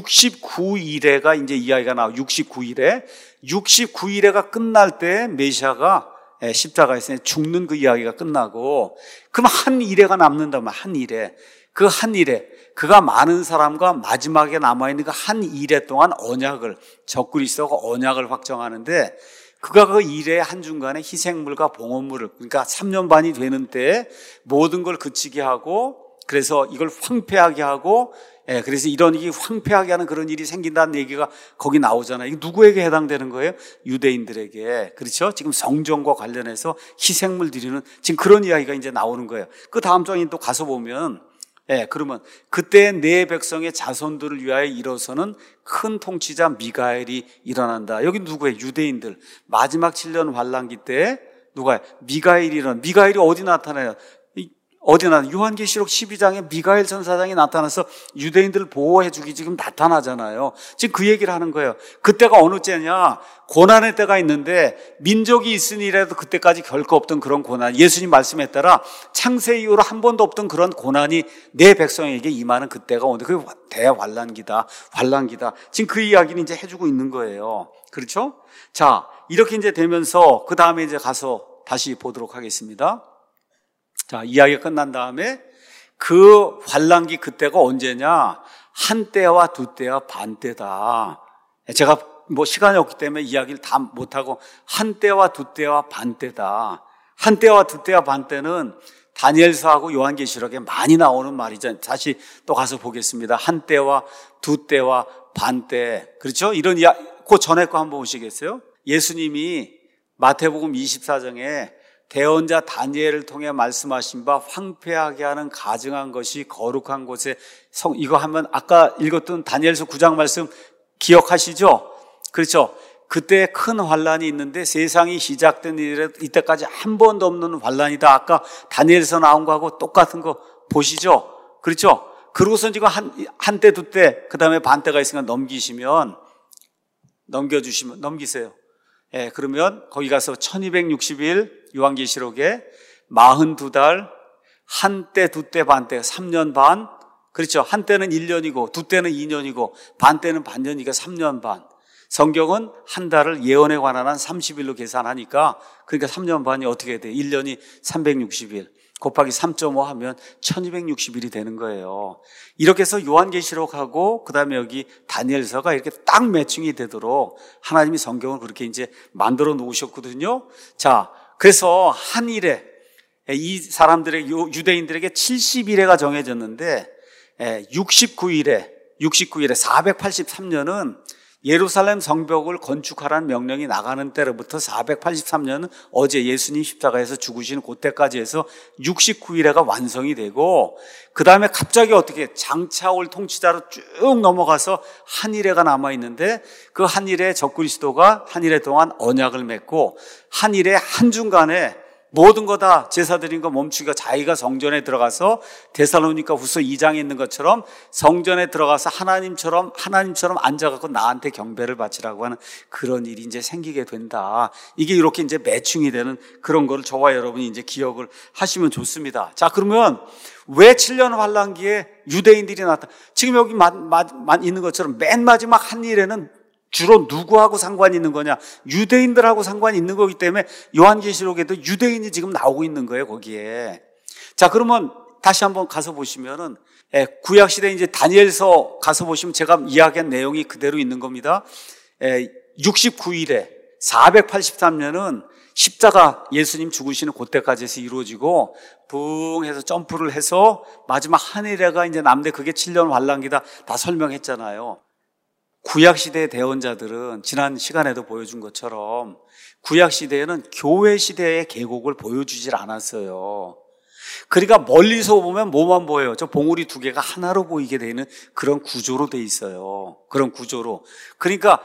육십구 일회가 이제 이야기가 나와요. 육십구 일회. 육십구 일회가 끝날 때 메시아가 십자가에서 죽는 그 이야기가 끝나고 그럼 한 일회가 남는다면 한 일회. 그 한 일회. 그가 많은 사람과 마지막에 남아있는 그 한 일회 동안 언약을, 적그리스도가 언약을 확정하는데 그가 그 일의 한중간에 희생물과 봉헌물을, 그러니까 삼 년 반이 되는 때에 모든 걸 그치게 하고 그래서 이걸 황폐하게 하고, 예, 그래서 이런 이 황폐하게 하는 그런 일이 생긴다는 얘기가 거기 나오잖아요. 이거 누구에게 해당되는 거예요? 유대인들에게. 그렇죠? 지금 성전과 관련해서 희생물 드리는 지금 그런 이야기가 이제 나오는 거예요. 그 다음 장에 또 가서 보면, 예, 그러면 그때 내 백성의 자손들을 위하여 일어서는 큰 통치자 미가엘이 일어난다. 여기 누구예요? 유대인들. 마지막 칠 년 환란기 때 누가요? 미가엘이 일어나. 미가엘이 어디 나타나요? 어디 나 요한계시록 십이 장에 미가엘 천사장이 나타나서 유대인들을 보호해 주기 지금 나타나잖아요. 지금 그 얘기를 하는 거예요. 그때가 어느 때냐? 고난의 때가 있는데 민족이 있으니라도 그때까지 결코 없던 그런 고난. 예수님 말씀에 따라 창세 이후로 한 번도 없던 그런 고난이 내 백성에게 임하는 그때가 오는데 그게 대환란기다. 환란기다. 지금 그 이야기는 이제 해주고 있는 거예요. 그렇죠? 자, 이렇게 이제 되면서 그 다음에 이제 가서 다시 보도록 하겠습니다. 자, 이야기가 끝난 다음에 그 환란기 그때가 언제냐? 한 때와 두 때와 반 때다. 제가 뭐 시간이 없기 때문에 이야기를 다 못하고 한 때와 두 때와 반 때다. 한 때와 두 때와 반 때는 다니엘서하고 요한계시록에 많이 나오는 말이죠. 다시 또 가서 보겠습니다. 한 때와 두 때와 반 때. 그렇죠? 이런 이야기, 그 전에 거 한번 보시겠어요? 예수님이 마태복음 이십사 장에 대언자 다니엘을 통해 말씀하신 바 황폐하게 하는 가증한 것이 거룩한 곳에 성, 이거 하면 아까 읽었던 다니엘서 구 장 말씀 기억하시죠? 그렇죠? 그때 큰 환란이 있는데 세상이 시작된 이래 이때까지 한 번도 없는 환란이다. 아까 다니엘서 나온 거하고 똑같은 거 보시죠? 그렇죠? 그러고서 지금 한, 한때, 두 때, 그 다음에 반 때가 있으니까 넘기시면, 넘겨주시면, 넘기세요. 예, 그러면 거기 가서 천이백육십 일 요한계시록에 사십이 달, 한 때, 두 때, 반 때, 삼 년 반. 그렇죠. 한 때는 일 년이고, 두 때는 이 년이고, 반 때는 반년이니까 삼 년 반. 성경은 한 달을 예언에 관한 한 삼십 일로 계산하니까, 그러니까 삼 년 반이 어떻게 돼요? 일 년이 삼백육십 일. 곱하기 삼 점 오 하면 천이백육십 일이 되는 거예요. 이렇게 해서 요한계시록하고 그 다음에 여기 다니엘서가 이렇게 딱 매칭이 되도록 하나님이 성경을 그렇게 이제 만들어 놓으셨거든요. 자, 그래서 한 일에 이 사람들에게, 유대인들에게 칠십 일회가 정해졌는데 육십구 일에, 육십구 일에 사백팔십삼 년은 예루살렘 성벽을 건축하라는 명령이 나가는 때로부터 사백팔십삼 년은 어제 예수님 십자가에서 죽으신 그때까지 해서 육십구 일회가 완성이 되고, 그 다음에 갑자기 어떻게 장차 올 통치자로 쭉 넘어가서 한 일회가 남아있는데, 그 한 일회 적그리스도가 한 일회 동안 언약을 맺고, 한 일회 한중간에 모든 거 다 제사 드린 거 멈추기가 자기가 성전에 들어가서 데살로니가 후서 이 장에 있는 것처럼 성전에 들어가서 하나님처럼 하나님처럼 앉아갖고 나한테 경배를 바치라고 하는 그런 일이 이제 생기게 된다. 이게 이렇게 이제 매칭이 되는 그런 거를 저와 여러분이 이제 기억을 하시면 좋습니다. 자, 그러면 왜 칠 년 환란기에 유대인들이 나타? 지금 여기 마, 마, 마, 있는 것처럼 맨 마지막 한 일에는 주로 누구하고 상관이 있는 거냐? 유대인들하고 상관이 있는 거기 때문에 요한계시록에도 유대인이 지금 나오고 있는 거예요, 거기에. 자, 그러면 다시 한번 가서 보시면은, 예, 구약시대 이제 다니엘서 가서 보시면 제가 이야기한 내용이 그대로 있는 겁니다. 예, 육십구 일에 사백팔십삼 년은 십자가 예수님 죽으시는 그때까지 해서 이루어지고, 붕 해서 점프를 해서 마지막 한 일회가 이제 남는데 그게 칠 년 환란기다. 다 설명했잖아요. 구약시대의 대언자들은 지난 시간에도 보여준 것처럼 구약시대에는 교회시대의 계곡을 보여주질 않았어요. 그러니까 멀리서 보면 뭐만 보여요? 저 봉우리 두 개가 하나로 보이게 되는 그런 구조로 돼 있어요. 그런 구조로. 그러니까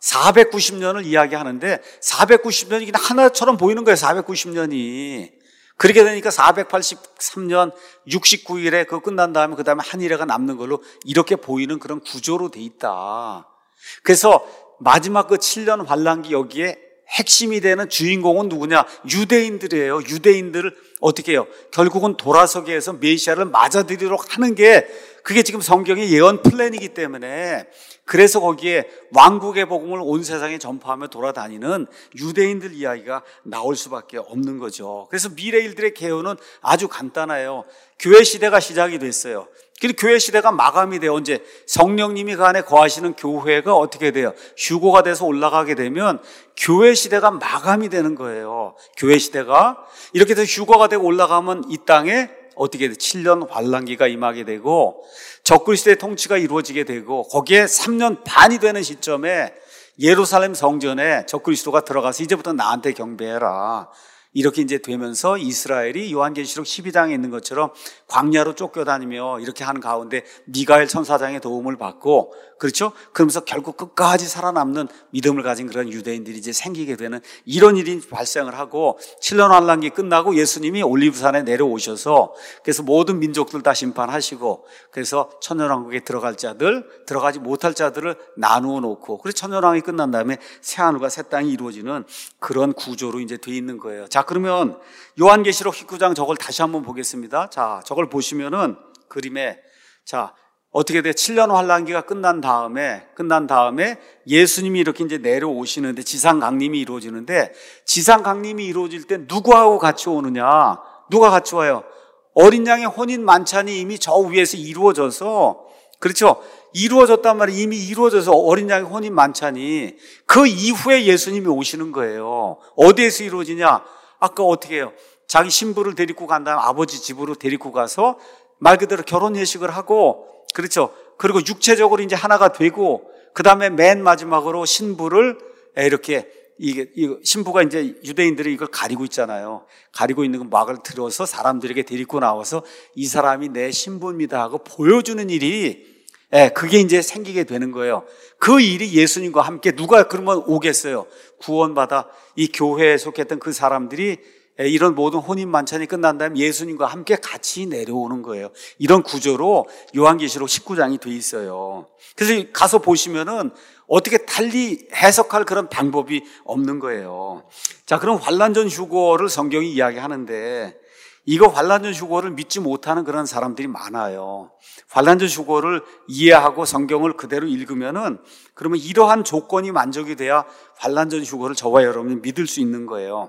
사백구십 년을 이야기하는데 사백구십 년이 그냥 하나처럼 보이는 거예요. 사백구십 년이. 그렇게 되니까 사백팔십삼 년 육십구 일에 그거 끝난 다음에 그 다음에 한 일회가 남는 걸로 이렇게 보이는 그런 구조로 돼 있다. 그래서 마지막 그 칠 년 환란기 여기에 핵심이 되는 주인공은 누구냐? 유대인들이에요. 유대인들을 어떻게 해요? 결국은 돌아서게 해서 메시아를 맞아들이도록 하는 게 그게 지금 성경의 예언 플랜이기 때문에 그래서 거기에 왕국의 복음을 온 세상에 전파하며 돌아다니는 유대인들 이야기가 나올 수밖에 없는 거죠. 그래서 미래 일들의 개요는 아주 간단해요. 교회 시대가 시작이 됐어요. 그리고 교회 시대가 마감이 돼요. 언제? 성령님이 그 안에 거하시는 교회가 어떻게 돼요? 휴고가 돼서 올라가게 되면 교회 시대가 마감이 되는 거예요. 교회 시대가 이렇게 돼서 휴거가 되고 올라가면 이 땅에 어떻게 돼? 칠 년 환란기가 임하게 되고 적그리스도의 통치가 이루어지게 되고 거기에 삼 년 반이 되는 시점에 예루살렘 성전에 적그리스도가 들어가서 이제부터 나한테 경배해라. 이렇게 이제 되면서 이스라엘이 요한계시록 십이 장에 있는 것처럼 광야로 쫓겨다니며 이렇게 하는 가운데 미가엘 천사장의 도움을 받고 그렇죠? 그러면서 결국 끝까지 살아남는 믿음을 가진 그런 유대인들이 이제 생기게 되는 이런 일이 발생을 하고 칠 년 환란기 끝나고 예수님이 올리브산에 내려오셔서 그래서 모든 민족들 다 심판하시고 그래서 천년왕국에 들어갈 자들 들어가지 못할 자들을 나누어 놓고 그래서 천년왕국이 끝난 다음에 새하늘과 새 땅이 이루어지는 그런 구조로 이제 돼 있는 거예요. 자, 그러면 요한계시록 십구 장 저걸 다시 한번 보겠습니다. 자, 저걸 보시면은 그림에 자 어떻게 돼? 칠 년 환란기가 끝난 다음에 끝난 다음에 예수님이 이렇게 이제 내려오시는데 지상 강림이 이루어지는데 지상 강림이 이루어질 때 누구하고 같이 오느냐? 누가 같이 와요? 어린 양의 혼인 만찬이 이미 저 위에서 이루어져서 그렇죠? 이루어졌단 말이에요. 이미 이루어져서 어린 양의 혼인 만찬이 그 이후에 예수님이 오시는 거예요. 어디에서 이루어지냐? 아까 어떻게 해요? 자기 신부를 데리고 간 다음에 아버지 집으로 데리고 가서 말 그대로 결혼 예식을 하고 그렇죠. 그리고 육체적으로 이제 하나가 되고 그 다음에 맨 마지막으로 신부를 이렇게 이게 신부가 이제 유대인들이 이걸 가리고 있잖아요. 가리고 있는 그 막을 들어서 사람들에게 데리고 나와서 이 사람이 내 신부입니다 하고 보여주는 일이 예, 그게 이제 생기게 되는 거예요. 그 일이 예수님과 함께 누가 그러면 오겠어요? 구원받아 이 교회에 속했던 그 사람들이 이런 모든 혼인 만찬이 끝난 다음에 예수님과 함께 같이 내려오는 거예요. 이런 구조로 요한계시록 십구 장이 돼 있어요. 그래서 가서 보시면은 어떻게 달리 해석할 그런 방법이 없는 거예요. 자, 그럼 환란전 휴거를 성경이 이야기하는데 이거 환란전 휴거를 믿지 못하는 그런 사람들이 많아요. 환란전 휴거를 이해하고 성경을 그대로 읽으면은 그러면 이러한 조건이 만족이 돼야 환란전 휴거를 저와 여러분이 믿을 수 있는 거예요.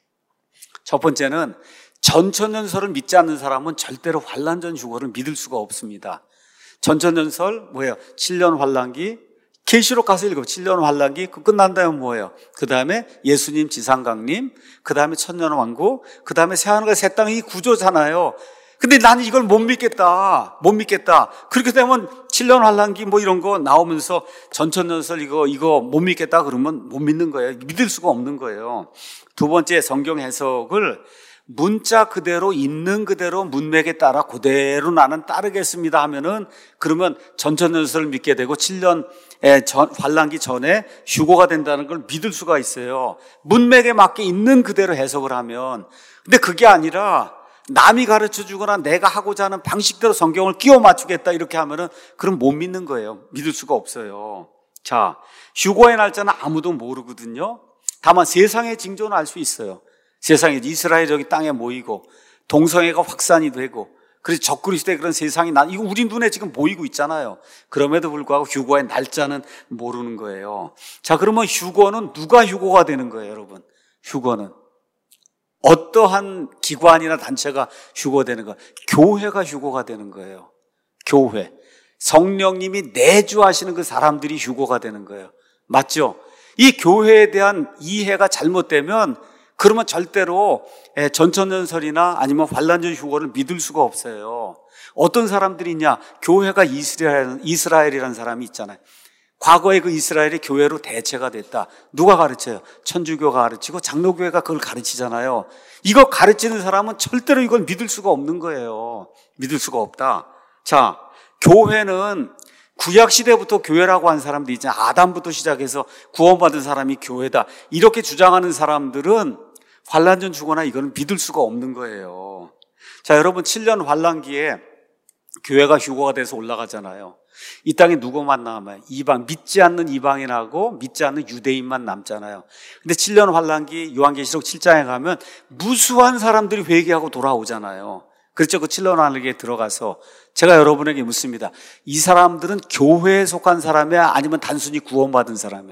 첫 번째는 전천년설을 믿지 않는 사람은 절대로 환란전 휴거를 믿을 수가 없습니다. 전천년설 뭐예요? 칠 년 환란기, 계시록 가서 읽어. 칠 년 환란기 그 끝난 다음에 뭐예요? 그 다음에 예수님 지상강림, 그 다음에 천년왕국, 그 다음에 새하늘과 새 땅이 이 구조잖아요. 근데 나는 이걸 못 믿겠다. 못 믿겠다. 그렇게 되면 칠 년 환란기 뭐 이런 거 나오면서 전천년설 이거 이거 못 믿겠다 그러면 못 믿는 거예요. 믿을 수가 없는 거예요. 두 번째 성경 해석을 문자 그대로 있는 그대로 문맥에 따라 그대로 나는 따르겠습니다 하면은 그러면 전천년설을 믿게 되고 칠 년 전, 환란기 전에 휴거가 된다는 걸 믿을 수가 있어요. 문맥에 맞게 있는 그대로 해석을 하면. 근데 그게 아니라 남이 가르쳐 주거나 내가 하고자 하는 방식대로 성경을 끼워 맞추겠다 이렇게 하면은 그럼 못 믿는 거예요. 믿을 수가 없어요. 자, 휴거의 날짜는 아무도 모르거든요. 다만 세상의 징조는 알 수 있어요. 세상에 이스라엘 여기 땅에 모이고 동성애가 확산이 되고 그래서 적그리스도의 그런 세상이 난 이거 우리 눈에 지금 보이고 있잖아요. 그럼에도 불구하고 휴거의 날짜는 모르는 거예요. 자, 그러면 휴거는 누가 휴거가 되는 거예요, 여러분? 휴거는 어떠한 기관이나 단체가 휴거되는 거예요? 교회가 휴거가 되는 거예요. 교회. 성령님이 내주하시는 그 사람들이 휴거가 되는 거예요. 맞죠? 이 교회에 대한 이해가 잘못되면 그러면 절대로 전천년설이나 아니면 환란전 휴거를 믿을 수가 없어요. 어떤 사람들이 있냐? 교회가 이스라엘, 이스라엘이라는 사람이 있잖아요. 과거의 그 이스라엘의 교회로 대체가 됐다. 누가 가르쳐요? 천주교가 가르치고 장로교회가 그걸 가르치잖아요. 이거 가르치는 사람은 절대로 이걸 믿을 수가 없는 거예요. 믿을 수가 없다. 자, 교회는 구약시대부터 교회라고 한 사람들이 있잖아요. 아담부터 시작해서 구원받은 사람이 교회다. 이렇게 주장하는 사람들은 환란 전 죽거나 이거는 믿을 수가 없는 거예요. 자, 여러분 칠 년 환란기에 교회가 휴거가 돼서 올라가잖아요. 이 땅에 누구만 남아요? 이방, 믿지 않는 이방인하고 믿지 않는 유대인만 남잖아요. 근데 칠 년 환란기 요한계시록 칠 장에 가면 무수한 사람들이 회개하고 돌아오잖아요. 그렇죠? 그 칠 년 환란기에 들어가서 제가 여러분에게 묻습니다. 이 사람들은 교회에 속한 사람이야? 아니면 단순히 구원받은 사람이야?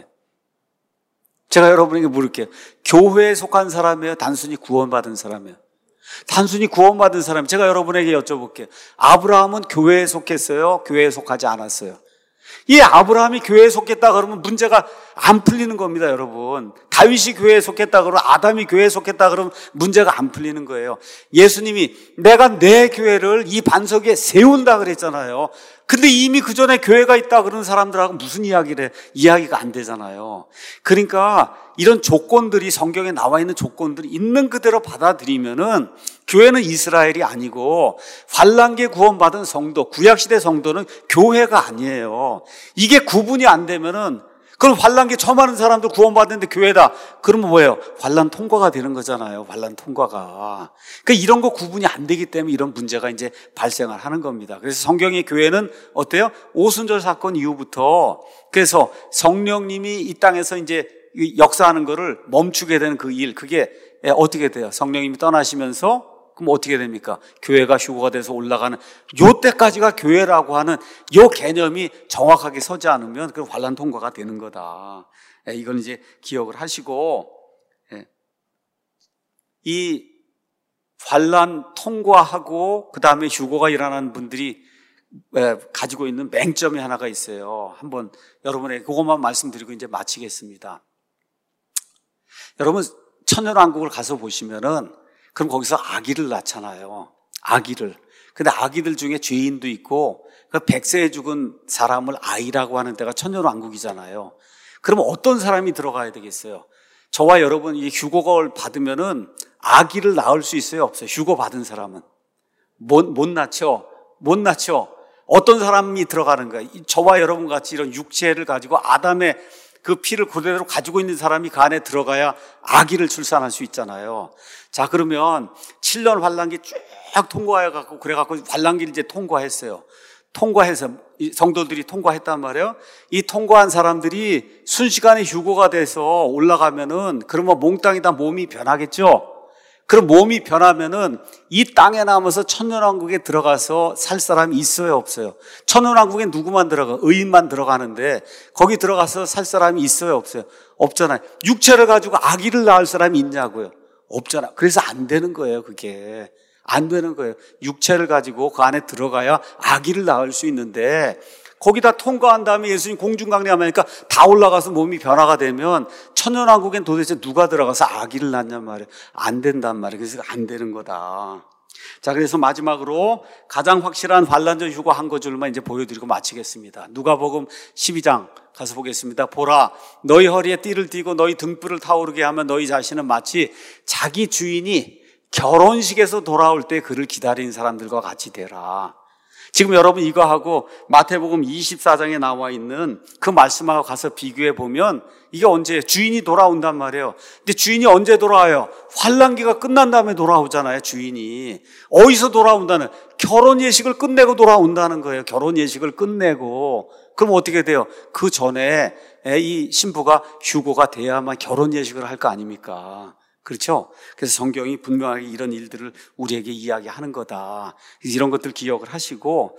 제가 여러분에게 물을게요. 교회에 속한 사람이에요? 단순히 구원받은 사람이에요? 단순히 구원받은 사람, 제가 여러분에게 여쭤볼게요. 아브라함은 교회에 속했어요? 교회에 속하지 않았어요? 이 아브라함이 교회에 속했다 그러면 문제가 안 풀리는 겁니다, 여러분. 다윗이 교회에 속했다 그러면, 아담이 교회에 속했다 그러면 문제가 안 풀리는 거예요. 예수님이 내가 내 교회를 이 반석 위에 세운다 그랬잖아요. 근데 이미 그 전에 교회가 있다 그러는 사람들하고 무슨 이야기를 해? 이야기가 안 되잖아요. 그러니까 이런 조건들이, 성경에 나와 있는 조건들이 있는 그대로 받아들이면은 교회는 이스라엘이 아니고 환란기에 구원받은 성도, 구약시대 성도는 교회가 아니에요. 이게 구분이 안 되면은, 그럼 환란기에 처음 하는 사람들 구원받는데 교회다. 그러면 뭐예요? 환란 통과가 되는 거잖아요. 환란 통과가. 그러니까 이런 거 구분이 안 되기 때문에 이런 문제가 이제 발생을 하는 겁니다. 그래서 성경의 교회는 어때요? 오순절 사건 이후부터, 그래서 성령님이 이 땅에서 이제 역사하는 거를 멈추게 되는 그 일, 그게 어떻게 돼요? 성령님이 떠나시면서 그럼 어떻게 됩니까? 교회가 휴거가 돼서 올라가는 요 때까지가 교회라고 하는 요 개념이 정확하게 서지 않으면 그 환란 통과가 되는 거다. 이건 이제 기억을 하시고, 이 환란 통과하고 그 다음에 휴거가 일어나는 분들이 가지고 있는 맹점이 하나가 있어요. 한번 여러분에게 그것만 말씀드리고 이제 마치겠습니다. 여러분 천년왕국을 가서 보시면은 그럼 거기서 아기를 낳잖아요. 아기를. 근데 아기들 중에 죄인도 있고 그 백세에 죽은 사람을 아이라고 하는 데가 천년왕국이잖아요. 그러면 어떤 사람이 들어가야 되겠어요? 저와 여러분 이 휴거를 받으면은 아기를 낳을 수 있어요? 없어요? 휴거 받은 사람은 못, 못 낳죠. 못 낳죠. 어떤 사람이 들어가는 거예요? 저와 여러분 같이 이런 육체를 가지고 아담의 그 피를 그대로 가지고 있는 사람이 그 안에 들어가야 아기를 출산할 수 있잖아요. 자, 그러면 칠 년 환란기 쭉 통과해갖고, 그래갖고 환란기를 이제 통과했어요. 통과해서, 성도들이 통과했단 말이에요. 이 통과한 사람들이 순식간에 휴거가 돼서 올라가면은, 그러면 몽땅이다 몸이 변하겠죠? 그럼 몸이 변하면은 이 땅에 남아서 천년왕국에 들어가서 살 사람이 있어요, 없어요? 천년왕국에 누구만 들어가? 의인만 들어가는데 거기 들어가서 살 사람이 있어요, 없어요? 없잖아요. 육체를 가지고 아기를 낳을 사람이 있냐고요? 없잖아. 그래서 안 되는 거예요, 그게. 안 되는 거예요. 육체를 가지고 그 안에 들어가야 아기를 낳을 수 있는데 거기다 통과한 다음에 예수님 공중강림하니까 다 올라가서 몸이 변화가 되면 천년왕국엔 도대체 누가 들어가서 아기를 낳냔 말이에요. 안 된단 말이에요. 그래서 안 되는 거다. 자, 그래서 마지막으로 가장 확실한 환란전 휴거 한 거줄만 이제 보여드리고 마치겠습니다. 누가복음 십이 장 가서 보겠습니다. 보라, 너희 허리에 띠를 띠고 너희 등불을 타오르게 하면 너희 자신은 마치 자기 주인이 결혼식에서 돌아올 때 그를 기다리는 사람들과 같이 되라. 지금 여러분 이거하고 마태복음 이십사 장에 나와 있는 그 말씀하고 가서 비교해 보면 이게 언제 주인이 돌아온단 말이에요. 근데 주인이 언제 돌아와요? 환란기가 끝난 다음에 돌아오잖아요. 주인이 어디서 돌아온다는, 결혼 예식을 끝내고 돌아온다는 거예요. 결혼 예식을 끝내고. 그럼 어떻게 돼요? 그 전에 이 신부가 휴거가 돼야만 결혼 예식을 할 거 아닙니까? 그렇죠? 그래서 성경이 분명하게 이런 일들을 우리에게 이야기하는 거다. 이런 것들 기억을 하시고,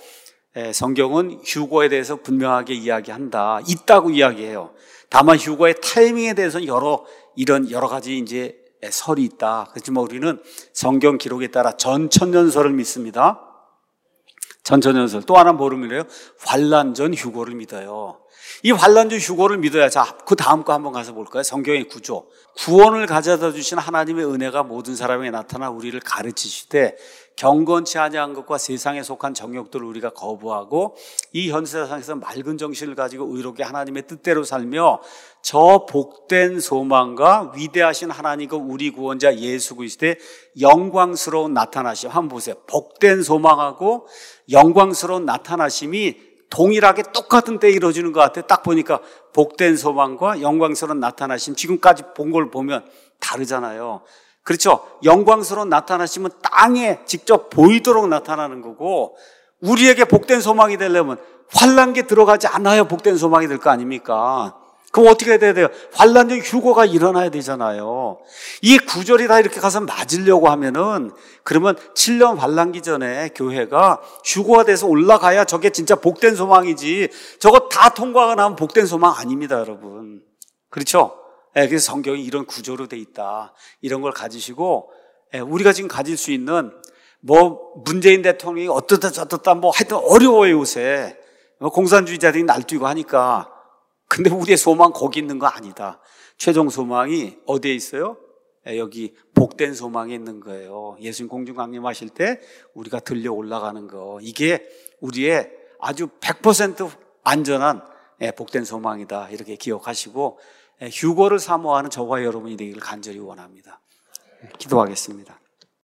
성경은 휴거에 대해서 분명하게 이야기한다. 있다고 이야기해요. 다만 휴거의 타이밍에 대해서는 여러, 이런 여러 가지 이제 설이 있다. 그렇지만 우리는 성경 기록에 따라 전천년설을 믿습니다. 전천년설. 또 하나 뭐를 믿어요? 환란 전 휴거를 믿어요. 이 환난주 휴고를 믿어야. 자, 그 다음 거 한번 가서 볼까요? 성경의 구조. 구원을 가져다 주신 하나님의 은혜가 모든 사람에게 나타나 우리를 가르치시되 경건치 아니한 것과 세상에 속한 정욕들을 우리가 거부하고 이 현세상에서 맑은 정신을 가지고 의롭게 하나님의 뜻대로 살며 저 복된 소망과 위대하신 하나님과 우리 구원자 예수 그리스도의 영광스러운 나타나심. 한번 보세요. 복된 소망하고 영광스러운 나타나심이 동일하게 똑같은 때에 이루어지는 것 같아요. 딱 보니까 복된 소망과 영광스러운 나타나심, 지금까지 본 걸 보면 다르잖아요. 그렇죠? 영광스러운 나타나심은 땅에 직접 보이도록 나타나는 거고, 우리에게 복된 소망이 되려면 환난기에 들어가지 않아야 복된 소망이 될 거 아닙니까? 그럼 어떻게 해야 돼요? 환난적 휴고가 일어나야 되잖아요. 이 구절이 다 이렇게 가서 맞으려고 하면은, 그러면 칠 년 환난기 전에 교회가 휴고가 돼서 올라가야 저게 진짜 복된 소망이지, 저거 다 통과가 나면 복된 소망 아닙니다, 여러분. 그렇죠? 예, 그래서 성경이 이런 구조로 돼 있다. 이런 걸 가지시고, 예, 우리가 지금 가질 수 있는 뭐 문재인 대통령이 어떻다 저떻다 뭐 하여튼 어려워요, 요새. 뭐 공산주의자들이 날뛰고 하니까. 근데 우리의 소망 거기 있는 거 아니다. 최종 소망이 어디에 있어요? 여기 복된 소망에 있는 거예요. 예수님 공중 강림하실 때 우리가 들려 올라가는 거. 이게 우리의 아주 백 퍼센트 안전한 복된 소망이다. 이렇게 기억하시고 휴거를 사모하는 저와 여러분이 되기를 간절히 원합니다. 기도하겠습니다.